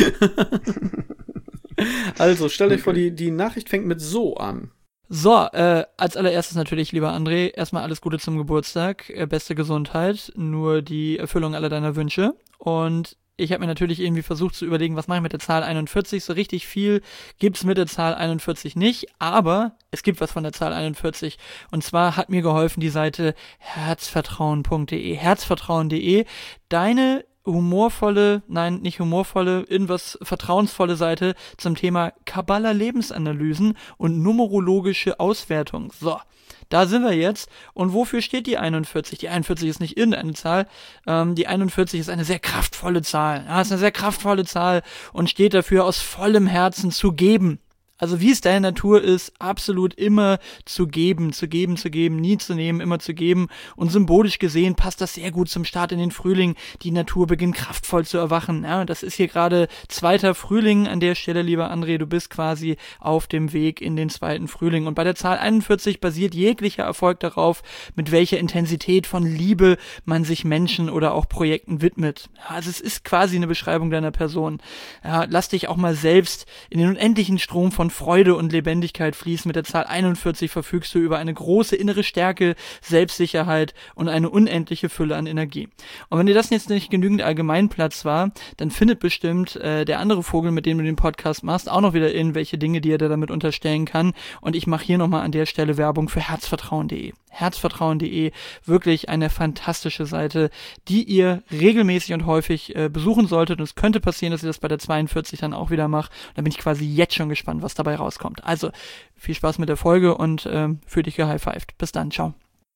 Also, stell euch vor, die, die Nachricht fängt mit so an. So, äh, als allererstes natürlich, lieber André, erstmal alles Gute zum Geburtstag, äh, beste Gesundheit, nur die Erfüllung aller deiner Wünsche. Und ich habe mir natürlich irgendwie versucht zu überlegen, was mache ich mit der Zahl einundvierzig. So richtig viel gibt's mit der Zahl einundvierzig nicht, aber es gibt was von der Zahl einundvierzig. Und zwar hat mir geholfen die Seite herzvertrauen punkt de, herzvertrauen punkt de, deine humorvolle, nein, nicht humorvolle, irgendwas vertrauensvolle Seite zum Thema Kabbala-Lebensanalysen und numerologische Auswertung. So, da sind wir jetzt. Und wofür steht die einundvierzig? Die einundvierzig ist nicht irgendeine Zahl. Ähm, die einundvierzig ist eine sehr kraftvolle Zahl. Ja, ist eine sehr kraftvolle Zahl und steht dafür, aus vollem Herzen zu geben. Also wie es deine Natur ist, absolut immer zu geben, zu geben, zu geben, nie zu nehmen, immer zu geben. Und symbolisch gesehen passt das sehr gut zum Start in den Frühling. Die Natur beginnt kraftvoll zu erwachen. Ja, das ist hier gerade zweiter Frühling an der Stelle, lieber André. Du bist quasi auf dem Weg in den zweiten Frühling. Und bei der Zahl einundvierzig basiert jeglicher Erfolg darauf, mit welcher Intensität von Liebe man sich Menschen oder auch Projekten widmet. Ja, also es ist quasi eine Beschreibung deiner Person. Ja, lass dich auch mal selbst in den unendlichen Strom von Freude und Lebendigkeit fließen. Mit der Zahl einundvierzig verfügst du über eine große innere Stärke, Selbstsicherheit und eine unendliche Fülle an Energie. Und wenn dir das jetzt nicht genügend Allgemeinplatz war, dann findet bestimmt äh, der andere Vogel, mit dem du den Podcast machst, auch noch wieder irgendwelche Dinge, die er dir damit unterstellen kann. Und ich mache hier nochmal an der Stelle Werbung für herzvertrauen punkt de. herzvertrauen punkt de, wirklich eine fantastische Seite, die ihr regelmäßig und häufig äh, besuchen solltet. Und es könnte passieren, dass ihr das bei der zweiundvierzig dann auch wieder macht. Da bin ich quasi jetzt schon gespannt, was dabei rauskommt. Also, viel Spaß mit der Folge und ähm, fühl dich gehighfived. Bis dann, ciao.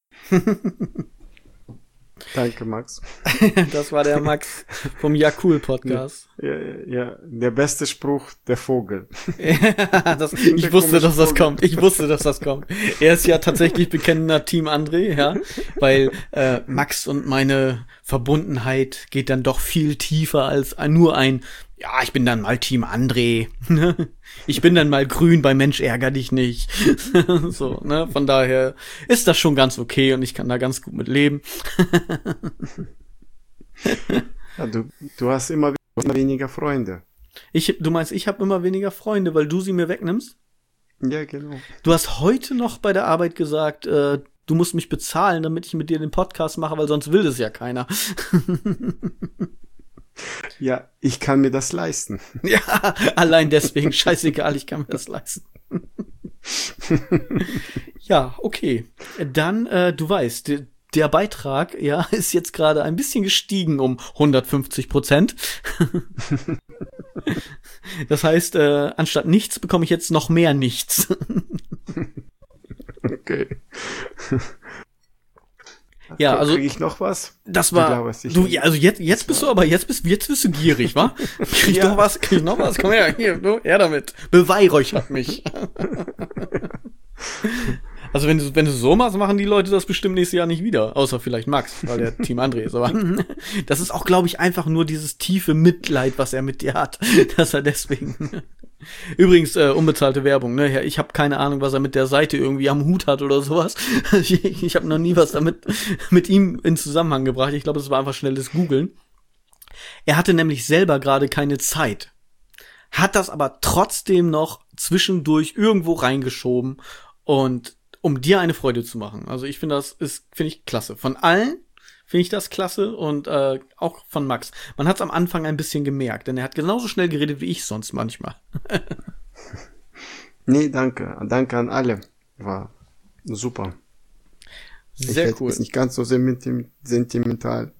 Danke, Max. Das war der Max vom Ja Cool Podcast. Ja, ja, ja, der beste Spruch, der Vogel. Ja, das, ich Der wusste, dass das komische kommt. Ich wusste, dass das kommt. Er ist ja tatsächlich bekennender Team André, ja, weil äh, Max und meine Verbundenheit geht dann doch viel tiefer als nur ein, ja, ich bin dann mal Team André. Ich bin dann mal grün bei Mensch, ärger dich nicht. So, ne, von daher ist das schon ganz okay und ich kann da ganz gut mit leben. Ja, du, du hast immer weniger Freunde. Ich, du meinst, ich habe immer weniger Freunde, weil du sie mir wegnimmst? Ja, genau. Du hast heute noch bei der Arbeit gesagt, äh, du musst mich bezahlen, damit ich mit dir den Podcast mache, weil sonst will das ja keiner. Ja, ich kann mir das leisten. Ja, allein deswegen, scheißegal, ich kann mir das leisten. Ja, okay. Dann, äh, du weißt, der, der Beitrag, ja, ist jetzt gerade ein bisschen gestiegen um hundertfünfzig Prozent. Das heißt, äh, anstatt nichts bekomme ich jetzt noch mehr nichts. Okay. Ja, also kriege ich noch was? Das war glaube, du ja, also jetzt jetzt bist du aber jetzt bist jetzt bist du gierig, wa? Krieg ich Ja. noch was? Krieg ich noch was? Komm her, hier, du, her damit. Beweihräuchert mich. Also wenn du wenn du so machst, machen die Leute das bestimmt nächstes Jahr nicht wieder, außer vielleicht Max, weil der Team André ist, aber das ist auch, glaube ich, einfach nur dieses tiefe Mitleid, was er mit dir hat, dass er deswegen. Übrigens, äh, unbezahlte Werbung, ne? Ja, ich habe keine Ahnung, was er mit der Seite irgendwie am Hut hat oder sowas. Ich, ich habe noch nie was damit mit ihm in Zusammenhang gebracht. Ich glaube, es war einfach schnelles Googeln. Er hatte nämlich selber gerade keine Zeit, hat das aber trotzdem noch zwischendurch irgendwo reingeschoben, und um dir eine Freude zu machen. Also ich finde, das ist, finde ich, klasse. Von allen finde ich das klasse, und äh, auch von Max. Man hat es am Anfang ein bisschen gemerkt, denn er hat genauso schnell geredet wie ich sonst manchmal. Nee, danke. Danke an alle. War super. Sehr ich cool. Ist nicht ganz so senti- sentimental.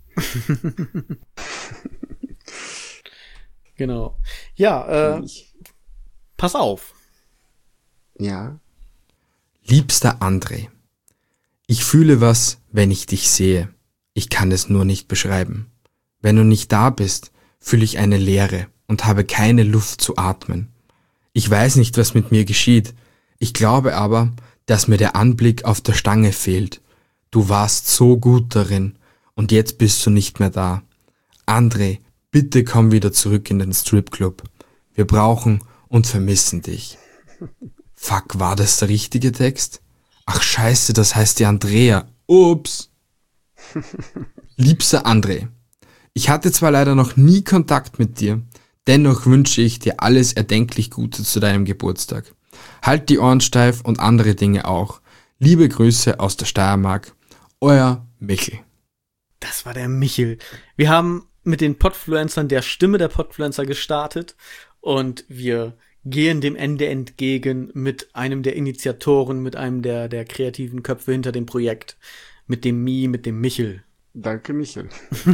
Genau. Ja, äh, pass auf. Ja. Liebster André, ich fühle was, wenn ich dich sehe. Ich kann es nur nicht beschreiben. Wenn du nicht da bist, fühle ich eine Leere und habe keine Luft zu atmen. Ich weiß nicht, was mit mir geschieht. Ich glaube aber, dass mir der Anblick auf der Stange fehlt. Du warst so gut darin und jetzt bist du nicht mehr da. André, bitte komm wieder zurück in den Stripclub. Wir brauchen und vermissen dich. Fuck, war das der richtige Text? Ach scheiße, das heißt die Andrea. Ups. Liebster André, ich hatte zwar leider noch nie Kontakt mit dir, dennoch wünsche ich dir alles erdenklich Gute zu deinem Geburtstag. Halt die Ohren steif und andere Dinge auch. Liebe Grüße aus der Steiermark. Euer Michel. Das war der Michel. Wir haben mit den Podfluencern der Stimme der Podfluencer gestartet, und wir gehen dem Ende entgegen mit einem der Initiatoren, mit einem der, der kreativen Köpfe hinter dem Projekt, mit dem Mi, mit dem Michel. Danke, Michel.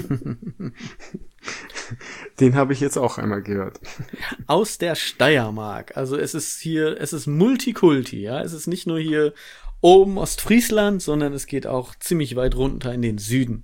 Den habe ich jetzt auch einmal gehört. Aus der Steiermark. Also es ist hier, es ist Multikulti, ja. Es ist nicht nur hier oben Ostfriesland, sondern es geht auch ziemlich weit runter in den Süden.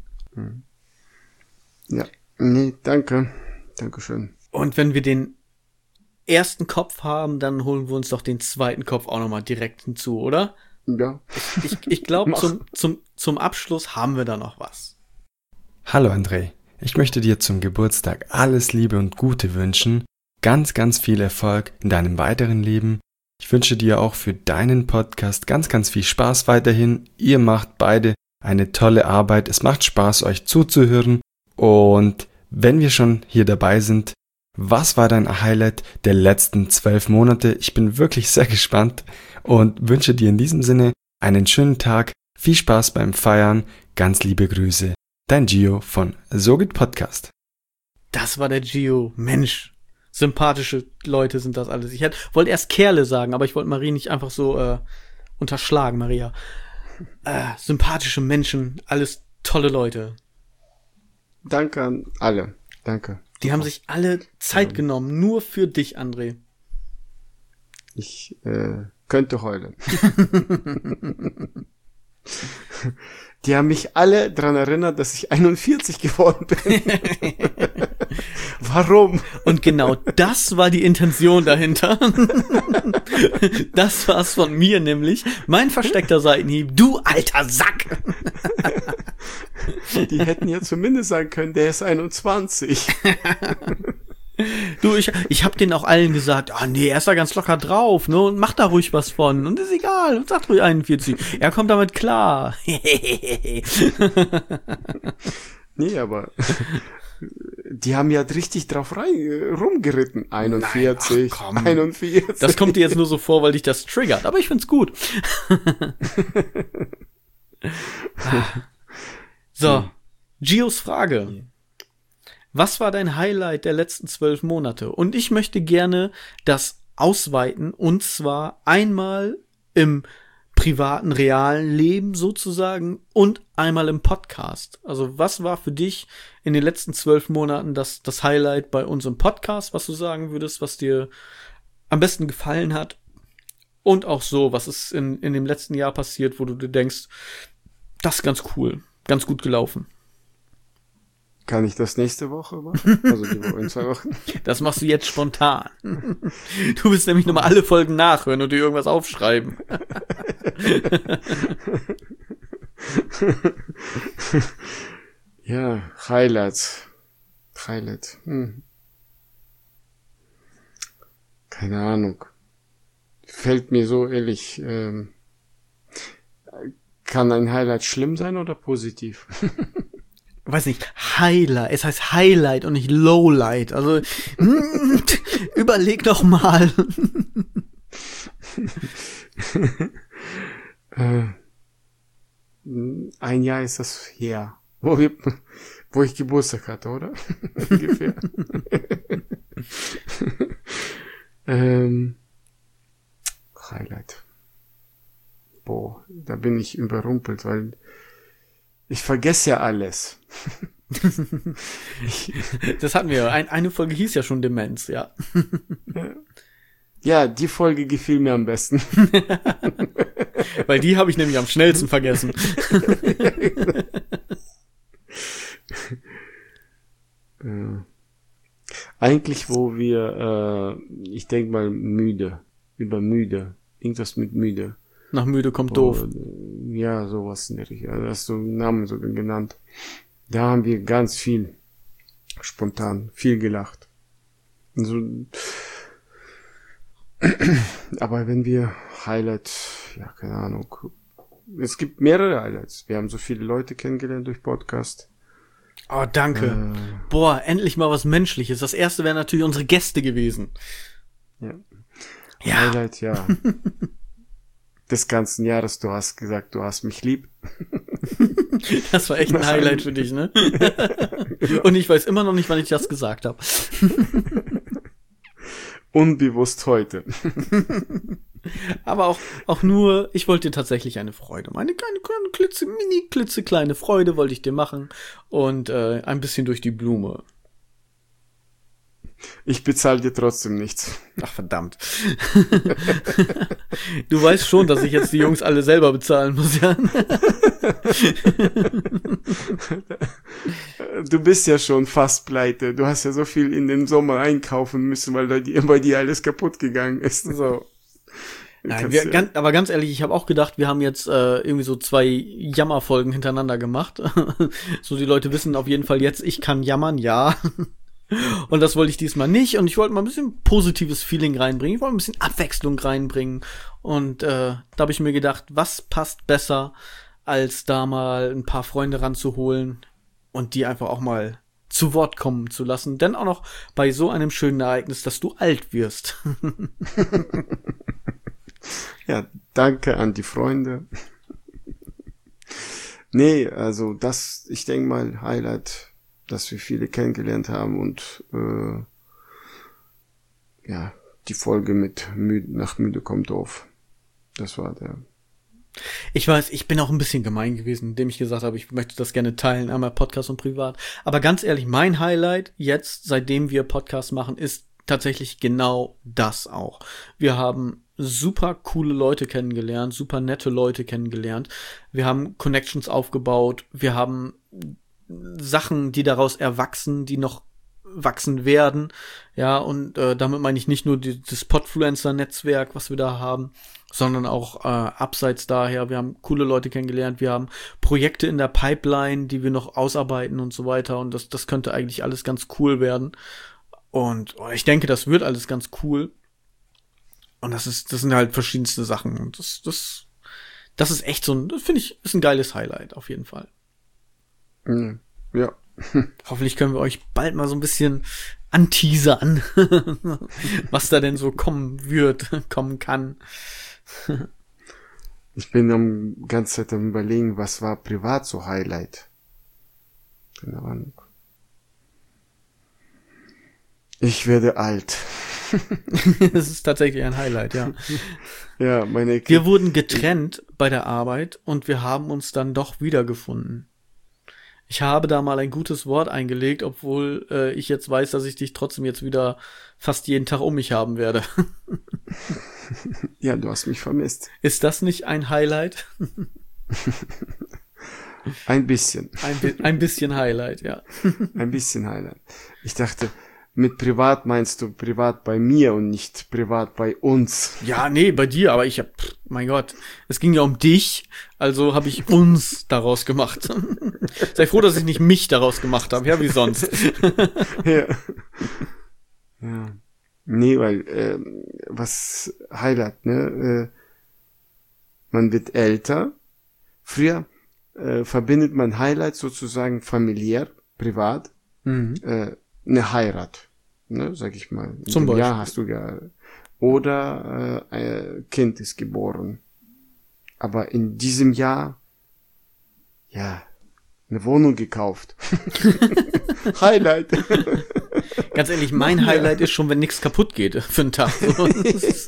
Ja, nee, danke. Dankeschön. Und wenn wir den ersten Kopf haben, dann holen wir uns doch den zweiten Kopf auch nochmal direkt hinzu, oder? Ja. Ich, ich glaube, zum, zum, zum Abschluss haben wir da noch was. Hallo André, ich möchte dir zum Geburtstag alles Liebe und Gute wünschen, ganz, ganz viel Erfolg in deinem weiteren Leben. Ich wünsche dir auch für deinen Podcast ganz, ganz viel Spaß weiterhin. Ihr macht beide eine tolle Arbeit, es macht Spaß, euch zuzuhören. Und wenn wir schon hier dabei sind, was war dein Highlight der letzten zwölf Monate? Ich bin wirklich sehr gespannt und wünsche dir in diesem Sinne einen schönen Tag, viel Spaß beim Feiern, ganz liebe Grüße. Dein Gio von So geht Podcast. Das war der Gio. Mensch, sympathische Leute sind das alles. Ich hätte, wollte erst Kerle sagen, aber ich wollte Marie nicht einfach so äh, unterschlagen, Maria. Äh, sympathische Menschen, alles tolle Leute. Danke an alle. Danke. Die haben sich alle Zeit ja. genommen, nur für dich, André. Ich äh, könnte heulen. Die haben mich alle daran erinnert, dass ich einundvierzig geworden bin. Warum? Und genau das war die Intention dahinter. Das war's von mir nämlich. Mein versteckter Seitenhieb. Du alter Sack! Die hätten ja zumindest sagen können, der ist einundzwanzig. Du, ich, ich hab denen auch allen gesagt, ah nee, er ist da ganz locker drauf, ne, und macht da ruhig was von, und ist egal, und sagt ruhig einundvierzig, er kommt damit klar. Nee, aber die haben ja richtig drauf rein, rumgeritten. einundvierzig, Nein, ach, komm. einundvierzig. Das kommt dir jetzt nur so vor, weil dich das triggert, aber ich find's gut. So, Gios Frage. Was war dein Highlight der letzten zwölf Monate? Und ich möchte gerne das ausweiten, und zwar einmal im privaten, realen Leben sozusagen und einmal im Podcast. Also was war für dich in den letzten zwölf Monaten das, das Highlight bei uns im Podcast, was du sagen würdest, was dir am besten gefallen hat? Und auch so, was ist in, in dem letzten Jahr passiert, wo du dir denkst, das ist ganz cool, ganz gut gelaufen. Kann ich das nächste Woche machen? Also die Woche in zwei Wochen? Das machst du jetzt spontan. Du willst nämlich nochmal alle Folgen nachhören und dir irgendwas aufschreiben. Ja, Highlights. Highlight. Hm. Keine Ahnung. Fällt mir so ehrlich, ähm, kann ein Highlight schlimm sein oder positiv? Weiß nicht, Highlight, es heißt Highlight und nicht Lowlight, also mm, überleg doch mal. äh, ein Jahr ist das her, wo wir, wo ich Geburtstag hatte, oder? Ungefähr. ähm, Highlight. Boah, da bin ich überrumpelt, weil ich vergesse ja alles. Das hatten wir. Ein, eine Folge hieß ja schon Demenz, ja. Ja, die Folge gefiel mir am besten. Weil die habe ich nämlich am schnellsten vergessen. äh, eigentlich, wo wir, äh, ich denke mal, müde. Über müde. Irgendwas mit müde. Nach müde kommt doof. Ja, sowas in der Richtung. Also hast du einen Namen sogar genannt. Da haben wir ganz viel spontan, viel gelacht. Also, aber wenn wir Highlight, ja, keine Ahnung. Es gibt mehrere Highlights. Wir haben so viele Leute kennengelernt durch Podcast. Oh, danke. Äh, Boah, endlich mal was Menschliches. Das erste wären natürlich unsere Gäste gewesen. Ja. Ja. Highlight, ja. Des ganzen Jahres, du hast gesagt, du hast mich lieb. Das war echt ein Highlight für dich, ne? Und ich weiß immer noch nicht, wann ich das gesagt habe. Unbewusst heute. Aber auch, auch nur, ich wollte dir tatsächlich eine Freude machen. Eine kleine, kleine klitze, mini, klitzekleine Freude wollte ich dir machen. Und äh, ein bisschen durch die Blume. Ich bezahle dir trotzdem nichts. Ach, verdammt. Du weißt schon, dass ich jetzt die Jungs alle selber bezahlen muss, ja? Du bist ja schon fast pleite. Du hast ja so viel in den Sommer einkaufen müssen, weil da die, bei dir alles kaputt gegangen ist. So. Nein, wir, ja. ganz, aber ganz ehrlich, ich habe auch gedacht, wir haben jetzt äh, irgendwie so zwei Jammerfolgen hintereinander gemacht. So, die Leute wissen auf jeden Fall jetzt, ich kann jammern, ja. Und das wollte ich diesmal nicht. Und ich wollte mal ein bisschen positives Feeling reinbringen. Ich wollte ein bisschen Abwechslung reinbringen. Und äh, da habe ich mir gedacht, was passt besser, als da mal ein paar Freunde ranzuholen und die einfach auch mal zu Wort kommen zu lassen. Denn auch noch bei so einem schönen Ereignis, dass du alt wirst. Ja, danke an die Freunde. Nee, also das, ich denke mal, Highlight, dass wir viele kennengelernt haben und äh, ja, die Folge mit müde, nach müde kommt doof. Das war der. Ich weiß, ich bin auch ein bisschen gemein gewesen, indem ich gesagt habe, ich möchte das gerne teilen, einmal Podcast und privat. Aber ganz ehrlich, mein Highlight jetzt, seitdem wir Podcast machen, ist tatsächlich genau das auch. Wir haben super coole Leute kennengelernt, super nette Leute kennengelernt. Wir haben Connections aufgebaut, wir haben Sachen, die daraus erwachsen, die noch wachsen werden, ja, und äh, damit meine ich nicht nur die, das Podfluencer-Netzwerk, was wir da haben, sondern auch äh, abseits daher. Wir haben coole Leute kennengelernt, wir haben Projekte in der Pipeline, die wir noch ausarbeiten und so weiter, und das, das könnte eigentlich alles ganz cool werden. Und oh, ich denke, das wird alles ganz cool. Und das ist, das sind halt verschiedenste Sachen. Und das, das, das ist echt so ein, das finde ich, ist ein geiles Highlight, auf jeden Fall. Ja, Hoffentlich können wir euch bald mal so ein bisschen anteasern, was da denn so kommen wird, kommen kann. Ich bin am ganze Zeit am Überlegen, was war privat so Highlight? Keine Ahnung. Ich werde alt. Das ist tatsächlich ein Highlight, ja. Ja, meine Kind- Wir wurden getrennt bei der Arbeit und wir haben uns dann doch wiedergefunden. Ich habe da mal ein gutes Wort eingelegt, obwohl äh, ich jetzt weiß, dass ich dich trotzdem jetzt wieder fast jeden Tag um mich haben werde. Ja, du hast mich vermisst. Ist das nicht ein Highlight? Ein bisschen. Ein, bi- ein bisschen Highlight, ja. Ein bisschen Highlight. Ich dachte, mit privat meinst du privat bei mir und nicht privat bei uns. Ja, nee, bei dir, aber ich hab, pff, mein Gott, es ging ja um dich, also habe ich uns daraus gemacht. Sei froh, dass ich nicht mich daraus gemacht habe, ja, wie sonst. Ja. Ja. Nee, weil, äh, was Highlight, ne? Äh, man wird älter. Früher äh, verbindet man Highlight sozusagen familiär, privat, Mhm. äh, eine Heirat, ne, sag ich mal. In Zum dem Jahr Beispiel. hast du ja, oder äh, ein Kind ist geboren. Aber in diesem Jahr, ja, eine Wohnung gekauft. Highlight. Ganz ehrlich, mein Ja. Highlight ist schon, wenn nichts kaputt geht für einen Tag. So, das ist-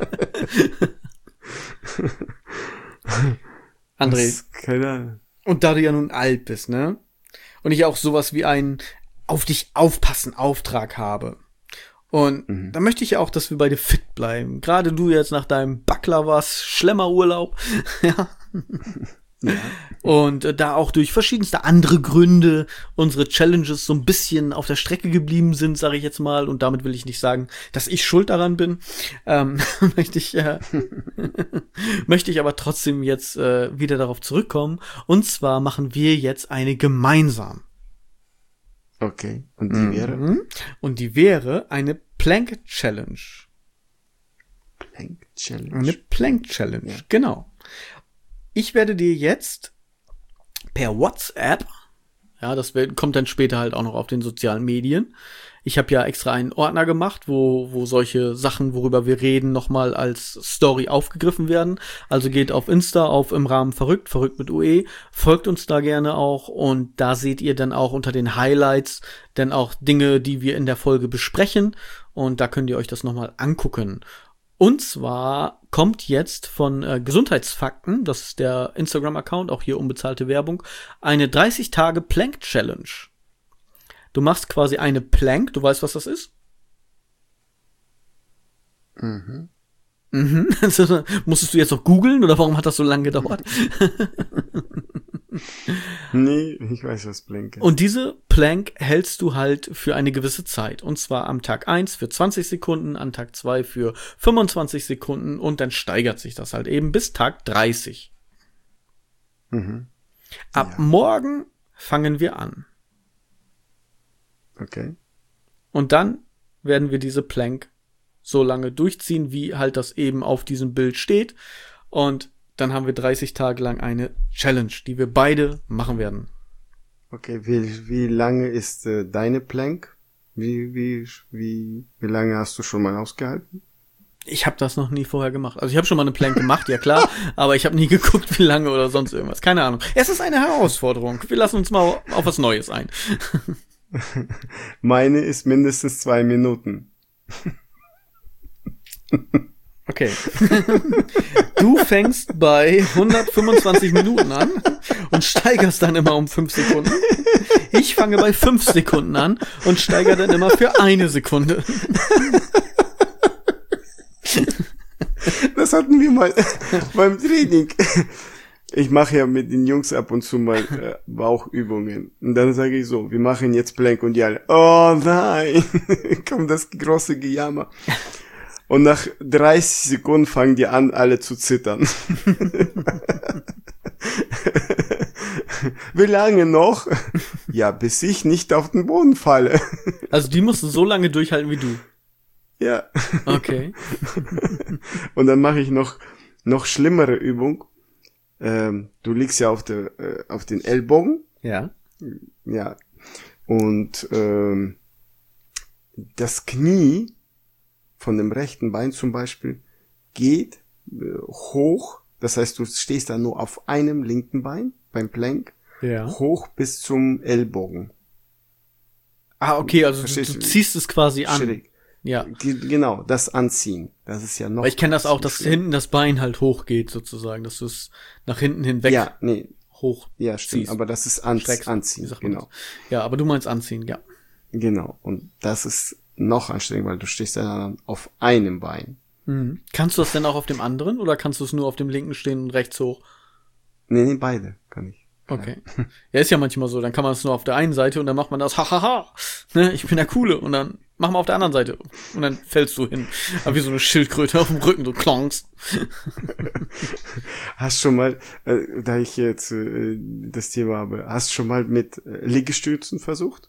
André, Das- keine Ahnung. und da du ja nun alt bist, ne? Und ich auch sowas wie einen auf dich aufpassen Auftrag habe. Und Mhm. da möchte ich ja auch, dass wir beide fit bleiben. Gerade du jetzt nach deinem Baklava's Schlemmerurlaub. Ja. Ja. Und äh, da auch durch verschiedenste andere Gründe unsere Challenges so ein bisschen auf der Strecke geblieben sind, sage ich jetzt mal. Und damit will ich nicht sagen, dass ich schuld daran bin. Ähm, möchte ich äh, möchte ich aber trotzdem jetzt äh, wieder darauf zurückkommen. Und zwar machen wir jetzt eine gemeinsam. Okay. Und die wäre? Mhm. Und die wäre eine Plank Challenge. Plank Challenge. Eine Plank Challenge, Ja. genau. Ich werde dir jetzt per WhatsApp, ja, das wird, kommt dann später halt auch noch auf den sozialen Medien. Ich habe ja extra einen Ordner gemacht, wo wo solche Sachen, worüber wir reden, nochmal als Story aufgegriffen werden. Also geht auf Insta, auf im Rahmen verrückt, verrückt mit U E, folgt uns da gerne auch und da seht ihr dann auch unter den Highlights dann auch Dinge, die wir in der Folge besprechen und da könnt ihr euch das nochmal angucken. Und zwar kommt jetzt von äh, Gesundheitsfakten, das ist der Instagram-Account, auch hier unbezahlte Werbung, eine dreißig Tage Plank Challenge. Du machst quasi eine Plank, du weißt, was das ist? Mhm. Mhm. Also, musstest du jetzt noch googeln oder warum hat das so lange gedauert? Nee, ich weiß, was Plank ist. Und diese Plank hältst du halt für eine gewisse Zeit. Und zwar am Tag eins für zwanzig Sekunden, an Tag zwei für fünfundzwanzig Sekunden und dann steigert sich das halt eben bis Tag dreißig. Mhm. Ab Ja. morgen fangen wir an. Okay. Und dann werden wir diese Plank so lange durchziehen, wie halt das eben auf diesem Bild steht. Und dann haben wir dreißig Tage lang eine Challenge, die wir beide machen werden. Okay, wie, wie lange ist äh, deine Plank? Wie, wie, wie, wie lange hast du schon mal ausgehalten? Ich habe das noch nie vorher gemacht. Also ich habe schon mal eine Plank gemacht, ja klar, aber ich habe nie geguckt, wie lange oder sonst irgendwas. Keine Ahnung. Es ist eine Herausforderung. Wir lassen uns mal auf was Neues ein. Meine ist mindestens zwei Minuten. Okay. Du fängst bei hundertfünfundzwanzig Minuten an und steigerst dann immer um fünf Sekunden. Ich fange bei fünf Sekunden an und steigere dann immer für eine Sekunde. Das hatten wir mal beim Training. Ich mache ja mit den Jungs ab und zu mal äh, Bauchübungen. Und dann sage ich so, wir machen jetzt Plank und die alle, oh nein, kommt das große Gejammer. Und nach dreißig Sekunden fangen die an, alle zu zittern. Wie lange noch? Ja, bis ich nicht auf den Boden falle. Also die mussten so lange durchhalten wie du. Ja. Okay. Und dann mache ich noch noch schlimmere Übung. Ähm, du liegst ja auf der äh, auf den Ellbogen. Ja. Ja. Und ähm, das Knie von dem rechten Bein zum Beispiel geht äh, hoch. Das heißt, du stehst da nur auf einem linken Bein beim Plank, Ja. hoch bis zum Ellbogen. Ah, okay, also du, Verstehst du du? ziehst es quasi an. Schräg. Ja. Ge- Genau, das Anziehen. Das ist ja noch. Weil ich kenne das auch, dass schlimm. hinten das Bein halt hochgeht sozusagen, dass du es nach hinten hinweg Ja, nee. hoch Ja, stimmt. ziehst. Aber das ist an, Streckst. Wie Anziehen. sagt man Genau. das? Ja, aber du meinst anziehen, ja. Genau. Und das ist noch anstrengend, weil du stehst dann auf einem Bein. Mhm. Kannst du das denn auch auf dem anderen oder kannst du es nur auf dem linken stehen und rechts hoch? Nee, nee, beide kann ich. Okay. Ja, ist ja manchmal so, dann kann man es nur auf der einen Seite und dann macht man das, hahaha, ne, ich bin der Coole und dann machen wir auf der anderen Seite und dann fällst du hin. Aber wie so eine Schildkröte auf dem Rücken, so klonks. Hast schon mal, äh, da ich jetzt äh, das Thema habe, hast du schon mal mit äh, Liegestützen versucht?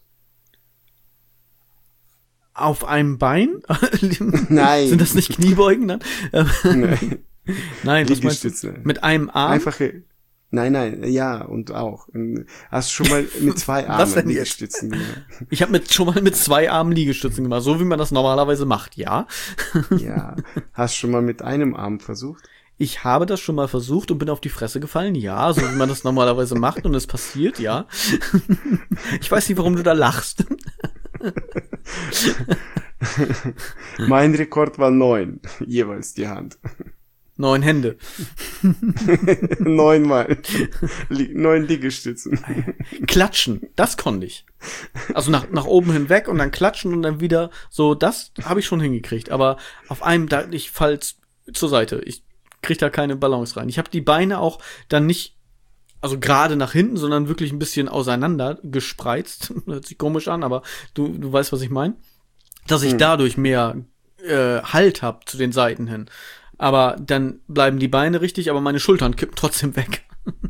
Auf einem Bein? Nein. Sind das nicht Kniebeugen dann? Nein. Nein, was meinst du? Liegestütze. Mit einem Arm? Einfache. Nein, nein, ja, und auch. Hast du schon mal mit zwei Was denn Armen jetzt? Liegestützen gemacht? Ich habe mit, schon mal mit zwei Armen Liegestützen gemacht, so wie man das normalerweise macht, ja. Ja. Hast du schon mal mit einem Arm versucht? Ich habe das schon mal versucht und bin auf die Fresse gefallen, ja, so wie man das normalerweise macht und es passiert, ja. Ich weiß nicht, warum du da lachst. Mein Rekord war neun, jeweils die Hand. Neun Hände. Neunmal. Li- neun Liegestützen. Klatschen, das konnte ich. Also nach, nach oben hinweg und dann klatschen und dann wieder so, das habe ich schon hingekriegt. Aber auf einem, da ich fall zur Seite. Ich krieg da keine Balance rein. Ich habe die Beine auch dann nicht, also gerade nach hinten, sondern wirklich ein bisschen auseinander gespreizt. Hört sich komisch an, aber du, du weißt, was ich meine. Dass ich Hm. dadurch mehr äh, Halt habe zu den Seiten hin. Aber dann bleiben die Beine richtig, aber meine Schultern kippen trotzdem weg.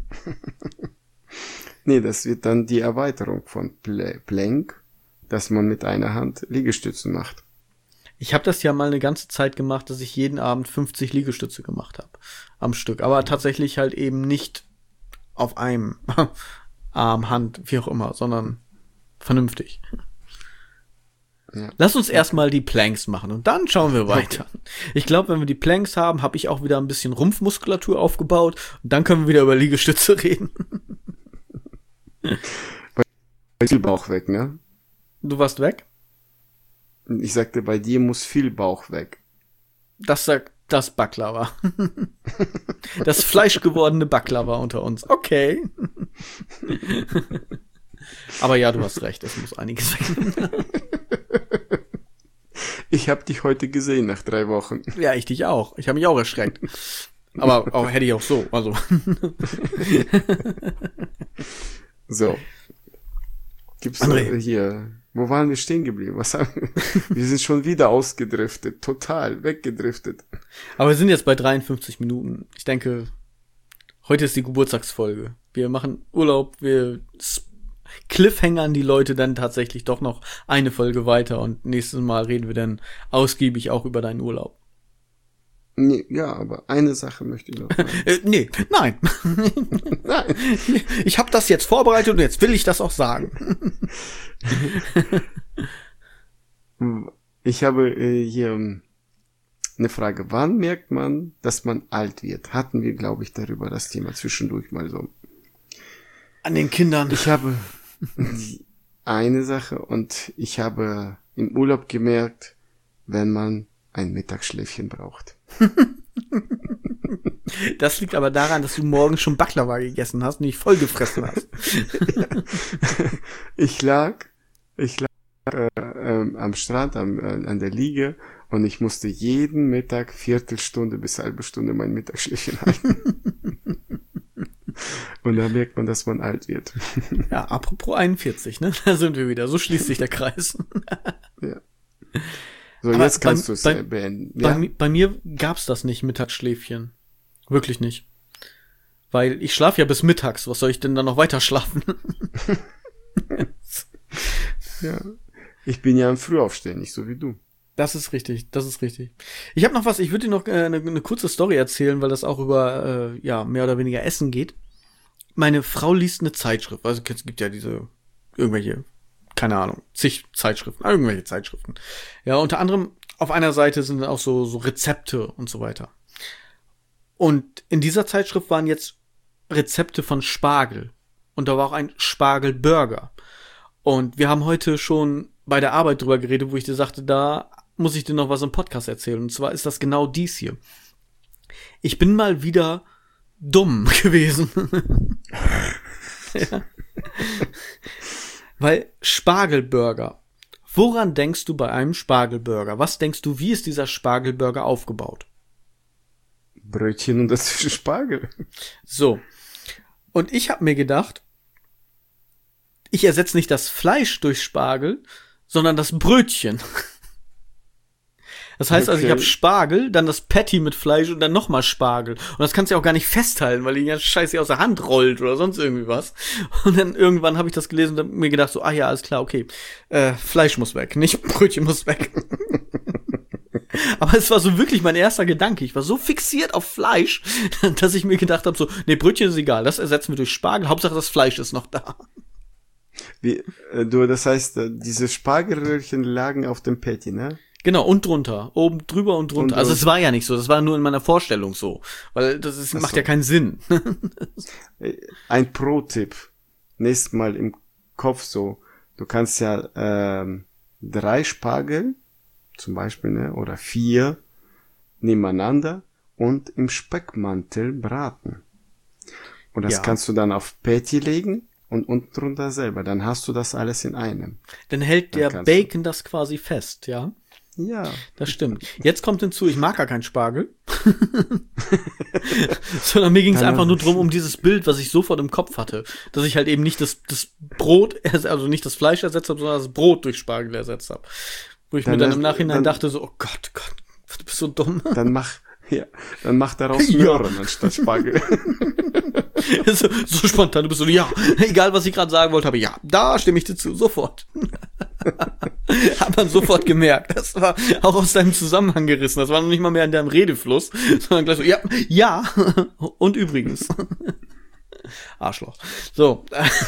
Nee, das wird dann die Erweiterung von Pl- Plank, dass man mit einer Hand Liegestützen macht. Ich habe das ja mal eine ganze Zeit gemacht, dass ich jeden Abend fünfzig Liegestütze gemacht habe am Stück. Aber tatsächlich halt eben nicht auf einem Arm, Hand, wie auch immer, sondern vernünftig. Ja. Lass uns erstmal die Planks machen und dann schauen wir weiter. Okay. Ich glaube, wenn wir die Planks haben, habe ich auch wieder ein bisschen Rumpfmuskulatur aufgebaut und dann können wir wieder über Liegestütze reden. Bei viel Bauch weg, ne? Du warst weg? Ich sagte, bei dir muss viel Bauch weg. Das sagt das Baklava. Das fleischgewordene Baklava unter uns. Okay. Aber ja, du hast recht, es muss einiges weg. Ich habe dich heute gesehen nach drei Wochen. Ja, ich dich auch. Ich habe mich auch erschreckt. Aber auch, hätte ich auch so. Also. So. Gibt's André. äh, hier. Wo waren wir stehen geblieben? Was haben wir? Wir sind schon wieder ausgedriftet. Total weggedriftet. Aber wir sind jetzt bei dreiundfünfzig Minuten. Ich denke, heute ist die Geburtstagsfolge. Wir machen Urlaub, wir cliffhangern die Leute dann tatsächlich doch noch eine Folge weiter und nächstes Mal reden wir dann ausgiebig auch über deinen Urlaub. Nee, ja, aber eine Sache möchte ich noch sagen. äh, nee, nein. Nein. Ich habe das jetzt vorbereitet und jetzt will ich das auch sagen. Ich habe äh, hier ähm, eine Frage. Wann merkt man, dass man alt wird? Hatten wir, glaube ich, darüber das Thema zwischendurch mal so. An den Kindern. Ich habe eine Sache und ich habe im Urlaub gemerkt, wenn man ein Mittagsschläfchen braucht. Das liegt aber daran, dass du morgens schon Baklava gegessen hast und dich voll gefressen hast. Ich lag, ich lag äh, ähm, am Strand, am, äh, an der Liege und ich musste jeden Mittag Viertelstunde bis halbe Stunde mein Mittagsschläfchen halten. Und da merkt man, dass man alt wird. Ja, apropos einundvierzig, ne? Da sind wir wieder. So schließt sich der Kreis. Ja. So, Aber jetzt kannst du bei, es bei, äh, beenden. Bei, Ja? mi- bei mir gab's das nicht, Mittagsschläfchen. Wirklich nicht. Weil ich schlafe ja bis mittags. Was soll ich denn dann noch weiter schlafen? Ja. Ich bin ja ein Frühaufsteher, nicht so wie du. Das ist richtig, das ist richtig. Ich habe noch was, ich würde dir noch äh, eine, eine kurze Story erzählen, weil das auch über, äh, ja, mehr oder weniger Essen geht. Meine Frau liest eine Zeitschrift, also es gibt ja diese irgendwelche keine Ahnung, zig Zeitschriften, irgendwelche Zeitschriften. Ja, unter anderem auf einer Seite sind auch so, so Rezepte und so weiter. Und in dieser Zeitschrift waren jetzt Rezepte von Spargel. Und da war auch ein Spargelburger. Und wir haben heute schon bei der Arbeit drüber geredet, wo ich dir sagte, da muss ich dir noch was im Podcast erzählen. Und zwar ist das genau dies hier. Ich bin mal wieder dumm gewesen. Ja. Weil Spargelburger. Woran denkst du bei einem Spargelburger? Was denkst du, wie ist dieser Spargelburger aufgebaut? Brötchen und dazwischen Spargel. So. Und ich habe mir gedacht, ich ersetze nicht das Fleisch durch Spargel, sondern das Brötchen. Das heißt also, Okay. ich habe Spargel, dann das Patty mit Fleisch und dann nochmal Spargel. Und das kannst du ja auch gar nicht festhalten, weil die ganze Scheiße aus der Hand rollt oder sonst irgendwie was. Und dann irgendwann habe ich das gelesen und hab mir gedacht so, ah ja, alles klar, okay. Äh, Fleisch muss weg, nicht Brötchen muss weg. Aber es war so wirklich mein erster Gedanke. Ich war so fixiert auf Fleisch, dass ich mir gedacht habe so, nee, Brötchen ist egal, das ersetzen wir durch Spargel. Hauptsache das Fleisch ist noch da. Wie, äh, du, das heißt, äh, diese Spargelröhrchen lagen auf dem Patty, ne? Genau, und drunter. Oben drüber und drunter. Und also drunter. es war ja nicht so, das war nur in meiner Vorstellung so. Weil das ist, Ach macht so. ja keinen Sinn. Ein Pro-Tipp. Nächstes Mal im Kopf so. Du kannst ja ähm, drei Spargel, zum Beispiel, ne, oder vier, nebeneinander und im Speckmantel braten. Und das Ja. kannst du dann auf Patty legen und unten drunter selber. Dann hast du das alles in einem. Dann hält Dann der kannst du- Bacon das quasi fest, ja? Ja. Das stimmt. Jetzt kommt hinzu, ich mag gar keinen Spargel. Sondern mir ging es Dann- einfach nur drum um dieses Bild, was ich sofort im Kopf hatte. Dass ich halt eben nicht das, das Brot, ers- also nicht das Fleisch ersetzt habe, sondern das Brot durch Spargel ersetzt habe. Wo ich Dann mir dann lass- im Nachhinein dann- dachte so, oh Gott, Gott, du bist so dumm. Dann mach, ja, dann mach daraus Ja. Möhren anstatt Spargel. so, so spontan, du bist so, ja, egal was ich gerade sagen wollte, aber ja, da stimme ich dir zu, sofort. Hat man sofort gemerkt. Das war auch aus deinem Zusammenhang gerissen. Das war noch nicht mal mehr in deinem Redefluss, sondern gleich so, ja, ja, und übrigens. Arschloch. So.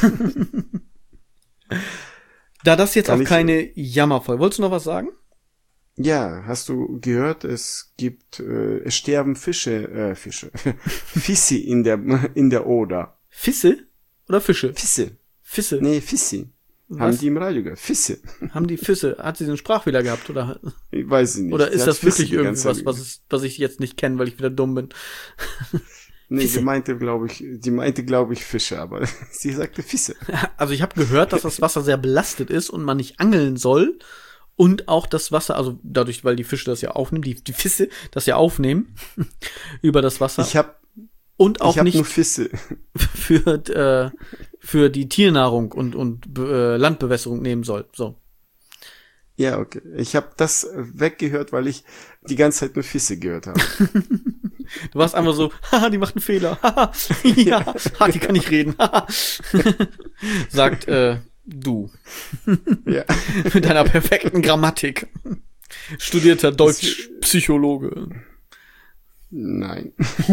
Da das jetzt Kann auch ich- keine Jammerfolge. Wolltest du noch was sagen? Ja, hast du gehört, es gibt, äh, es sterben Fische, äh, Fische, Fissi in der, in der Oder. Fisse oder Fische? Fisse. Fisse. Nee, Fissi. Was? Haben die im Radio gehört. Fisse. Haben die Füße? Hat sie einen Sprachfehler gehabt oder? Ich weiß nicht. Oder Die ist hat das Fisse wirklich die ganze irgendwas, Zeit- was, es- was ich jetzt nicht kenne, weil ich wieder dumm bin? Nee, Fisse. die meinte, glaube ich, die meinte, glaube ich, Fische, aber sie sagte Fisse. Also ich habe gehört, dass das Wasser sehr belastet ist und man nicht angeln soll. Und auch das Wasser, also dadurch, weil die Fische das ja aufnehmen, die, die Fisse das ja aufnehmen über das Wasser. Ich hab, und auch ich hab nicht nur Fisse. für, äh, für die Tiernahrung und, und äh, Landbewässerung nehmen soll. So. Ja, okay. Ich habe das weggehört, weil ich die ganze Zeit nur Fisse gehört habe. Du warst einfach so, haha, die macht einen Fehler. Haha, ja, ha, die kann nicht reden. Haha. Sagt äh, du. Ja. Mit deiner perfekten Grammatik. Studierter Deutschpsychologe. Nein.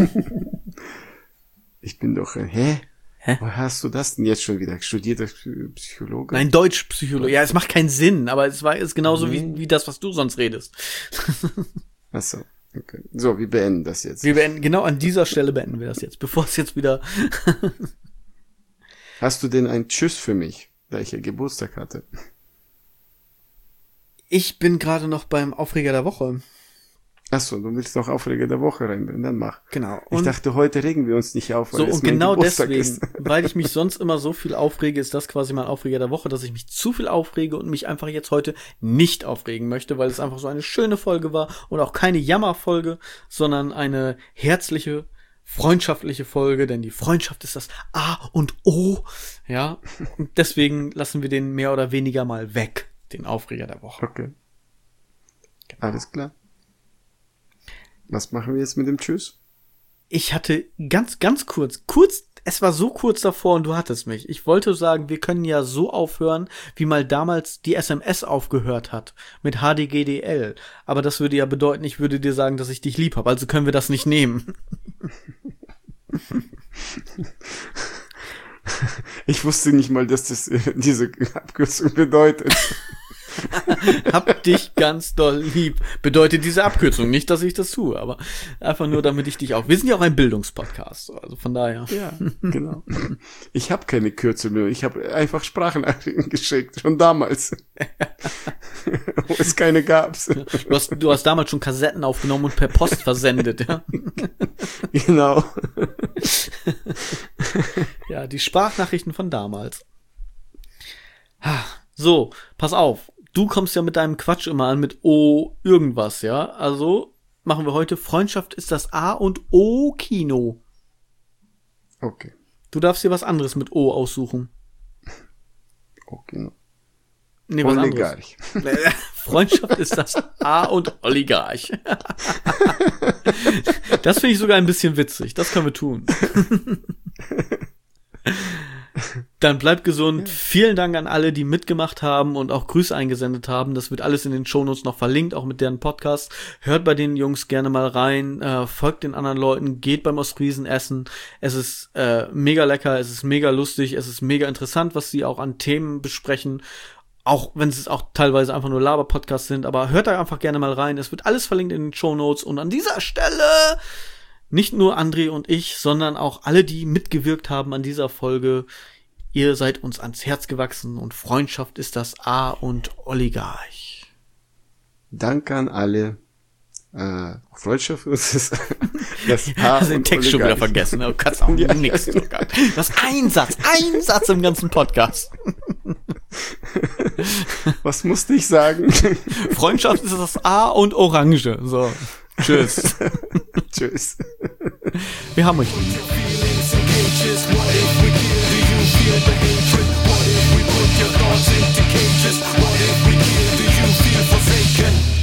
Ich bin doch, äh, hä? Hä? Wo hast du das denn jetzt schon wieder? Studierter Psychologe? Nein, Deutschpsychologe. Ja, es macht keinen Sinn, aber es war ist genauso Nee. wie, wie das, was du sonst redest. Ach so, okay. So, wir beenden das jetzt. Wir beenden, genau an dieser Stelle beenden wir das jetzt, bevor es jetzt wieder. Hast du denn ein Tschüss für mich, da ich ja Geburtstag hatte? Ich bin gerade noch beim Aufreger der Woche. Ach so, du willst noch Aufreger der Woche reinbringen, dann mach. Genau. Ich Und dachte, heute regen wir uns nicht auf, weil so, es und mein genau Geburtstag deswegen, ist. weil ich mich sonst immer so viel aufrege, ist das quasi mein Aufreger der Woche, dass ich mich zu viel aufrege und mich einfach jetzt heute nicht aufregen möchte, weil es einfach so eine schöne Folge war und auch keine Jammerfolge, sondern eine herzliche, freundschaftliche Folge, denn die Freundschaft ist das A und O, ja. Und deswegen lassen wir den mehr oder weniger mal weg, den Aufreger der Woche. Okay. Alles klar. Was machen wir jetzt mit dem Tschüss? Ich hatte ganz, ganz kurz, kurz, es war so kurz davor und du hattest mich. Ich wollte sagen, wir können ja so aufhören, wie mal damals die S M S aufgehört hat, mit H D G D L. Aber das würde ja bedeuten, ich würde dir sagen, dass ich dich lieb habe, also können wir das nicht nehmen. Ich wusste nicht mal, dass das äh, diese Abkürzung bedeutet. Hab dich ganz doll lieb. Bedeutet diese Abkürzung. Nicht, dass ich das tue, aber einfach nur, damit ich dich auch... Wir sind ja auch ein Bildungspodcast, also von daher. Ja, genau. Ich habe keine Kürzel mehr. Ich habe einfach Sprachnachrichten geschickt, schon damals. Wo es keine gab. Du hast, du hast damals schon Kassetten aufgenommen und per Post versendet, ja? Genau. Ja, die Sprachnachrichten von damals. So, pass auf. Du kommst ja mit deinem Quatsch immer an mit O irgendwas, ja? Also machen wir heute Freundschaft ist das A und O Kino. Okay. Du darfst dir was anderes mit O aussuchen. Okay. Nee, was Oligarch. anderes. Freundschaft ist das A und Oligarch. Das finde ich sogar ein bisschen witzig. Das können wir tun. Dann bleibt gesund. Ja. Vielen Dank an alle, die mitgemacht haben und auch Grüße eingesendet haben. Das wird alles in den Shownotes noch verlinkt, auch mit deren Podcast. Hört bei den Jungs gerne mal rein, äh, folgt den anderen Leuten, geht beim Ostfriesen essen. Es ist äh, mega lecker, es ist mega lustig, es ist mega interessant, was sie auch an Themen besprechen. Auch wenn es auch teilweise einfach nur Laber-Podcasts sind, aber hört da einfach gerne mal rein. Es wird alles verlinkt in den Shownotes. Und an dieser Stelle nicht nur André und ich, sondern auch alle, die mitgewirkt haben an dieser Folge. Ihr seid uns ans Herz gewachsen und Freundschaft ist das A und Oligarch. Danke an alle. Äh, Freundschaft ist das, das A Hast den Text schon wieder vergessen. Du kannst auch ja. nichts. Das ist ein Satz, ein Satz im ganzen Podcast. Was musste ich sagen? Freundschaft ist das A und Orange. So, tschüss. Tschüss. Wir haben euch lieb. What if we put your thoughts into cages? What if we kill? Do you feel forsaken?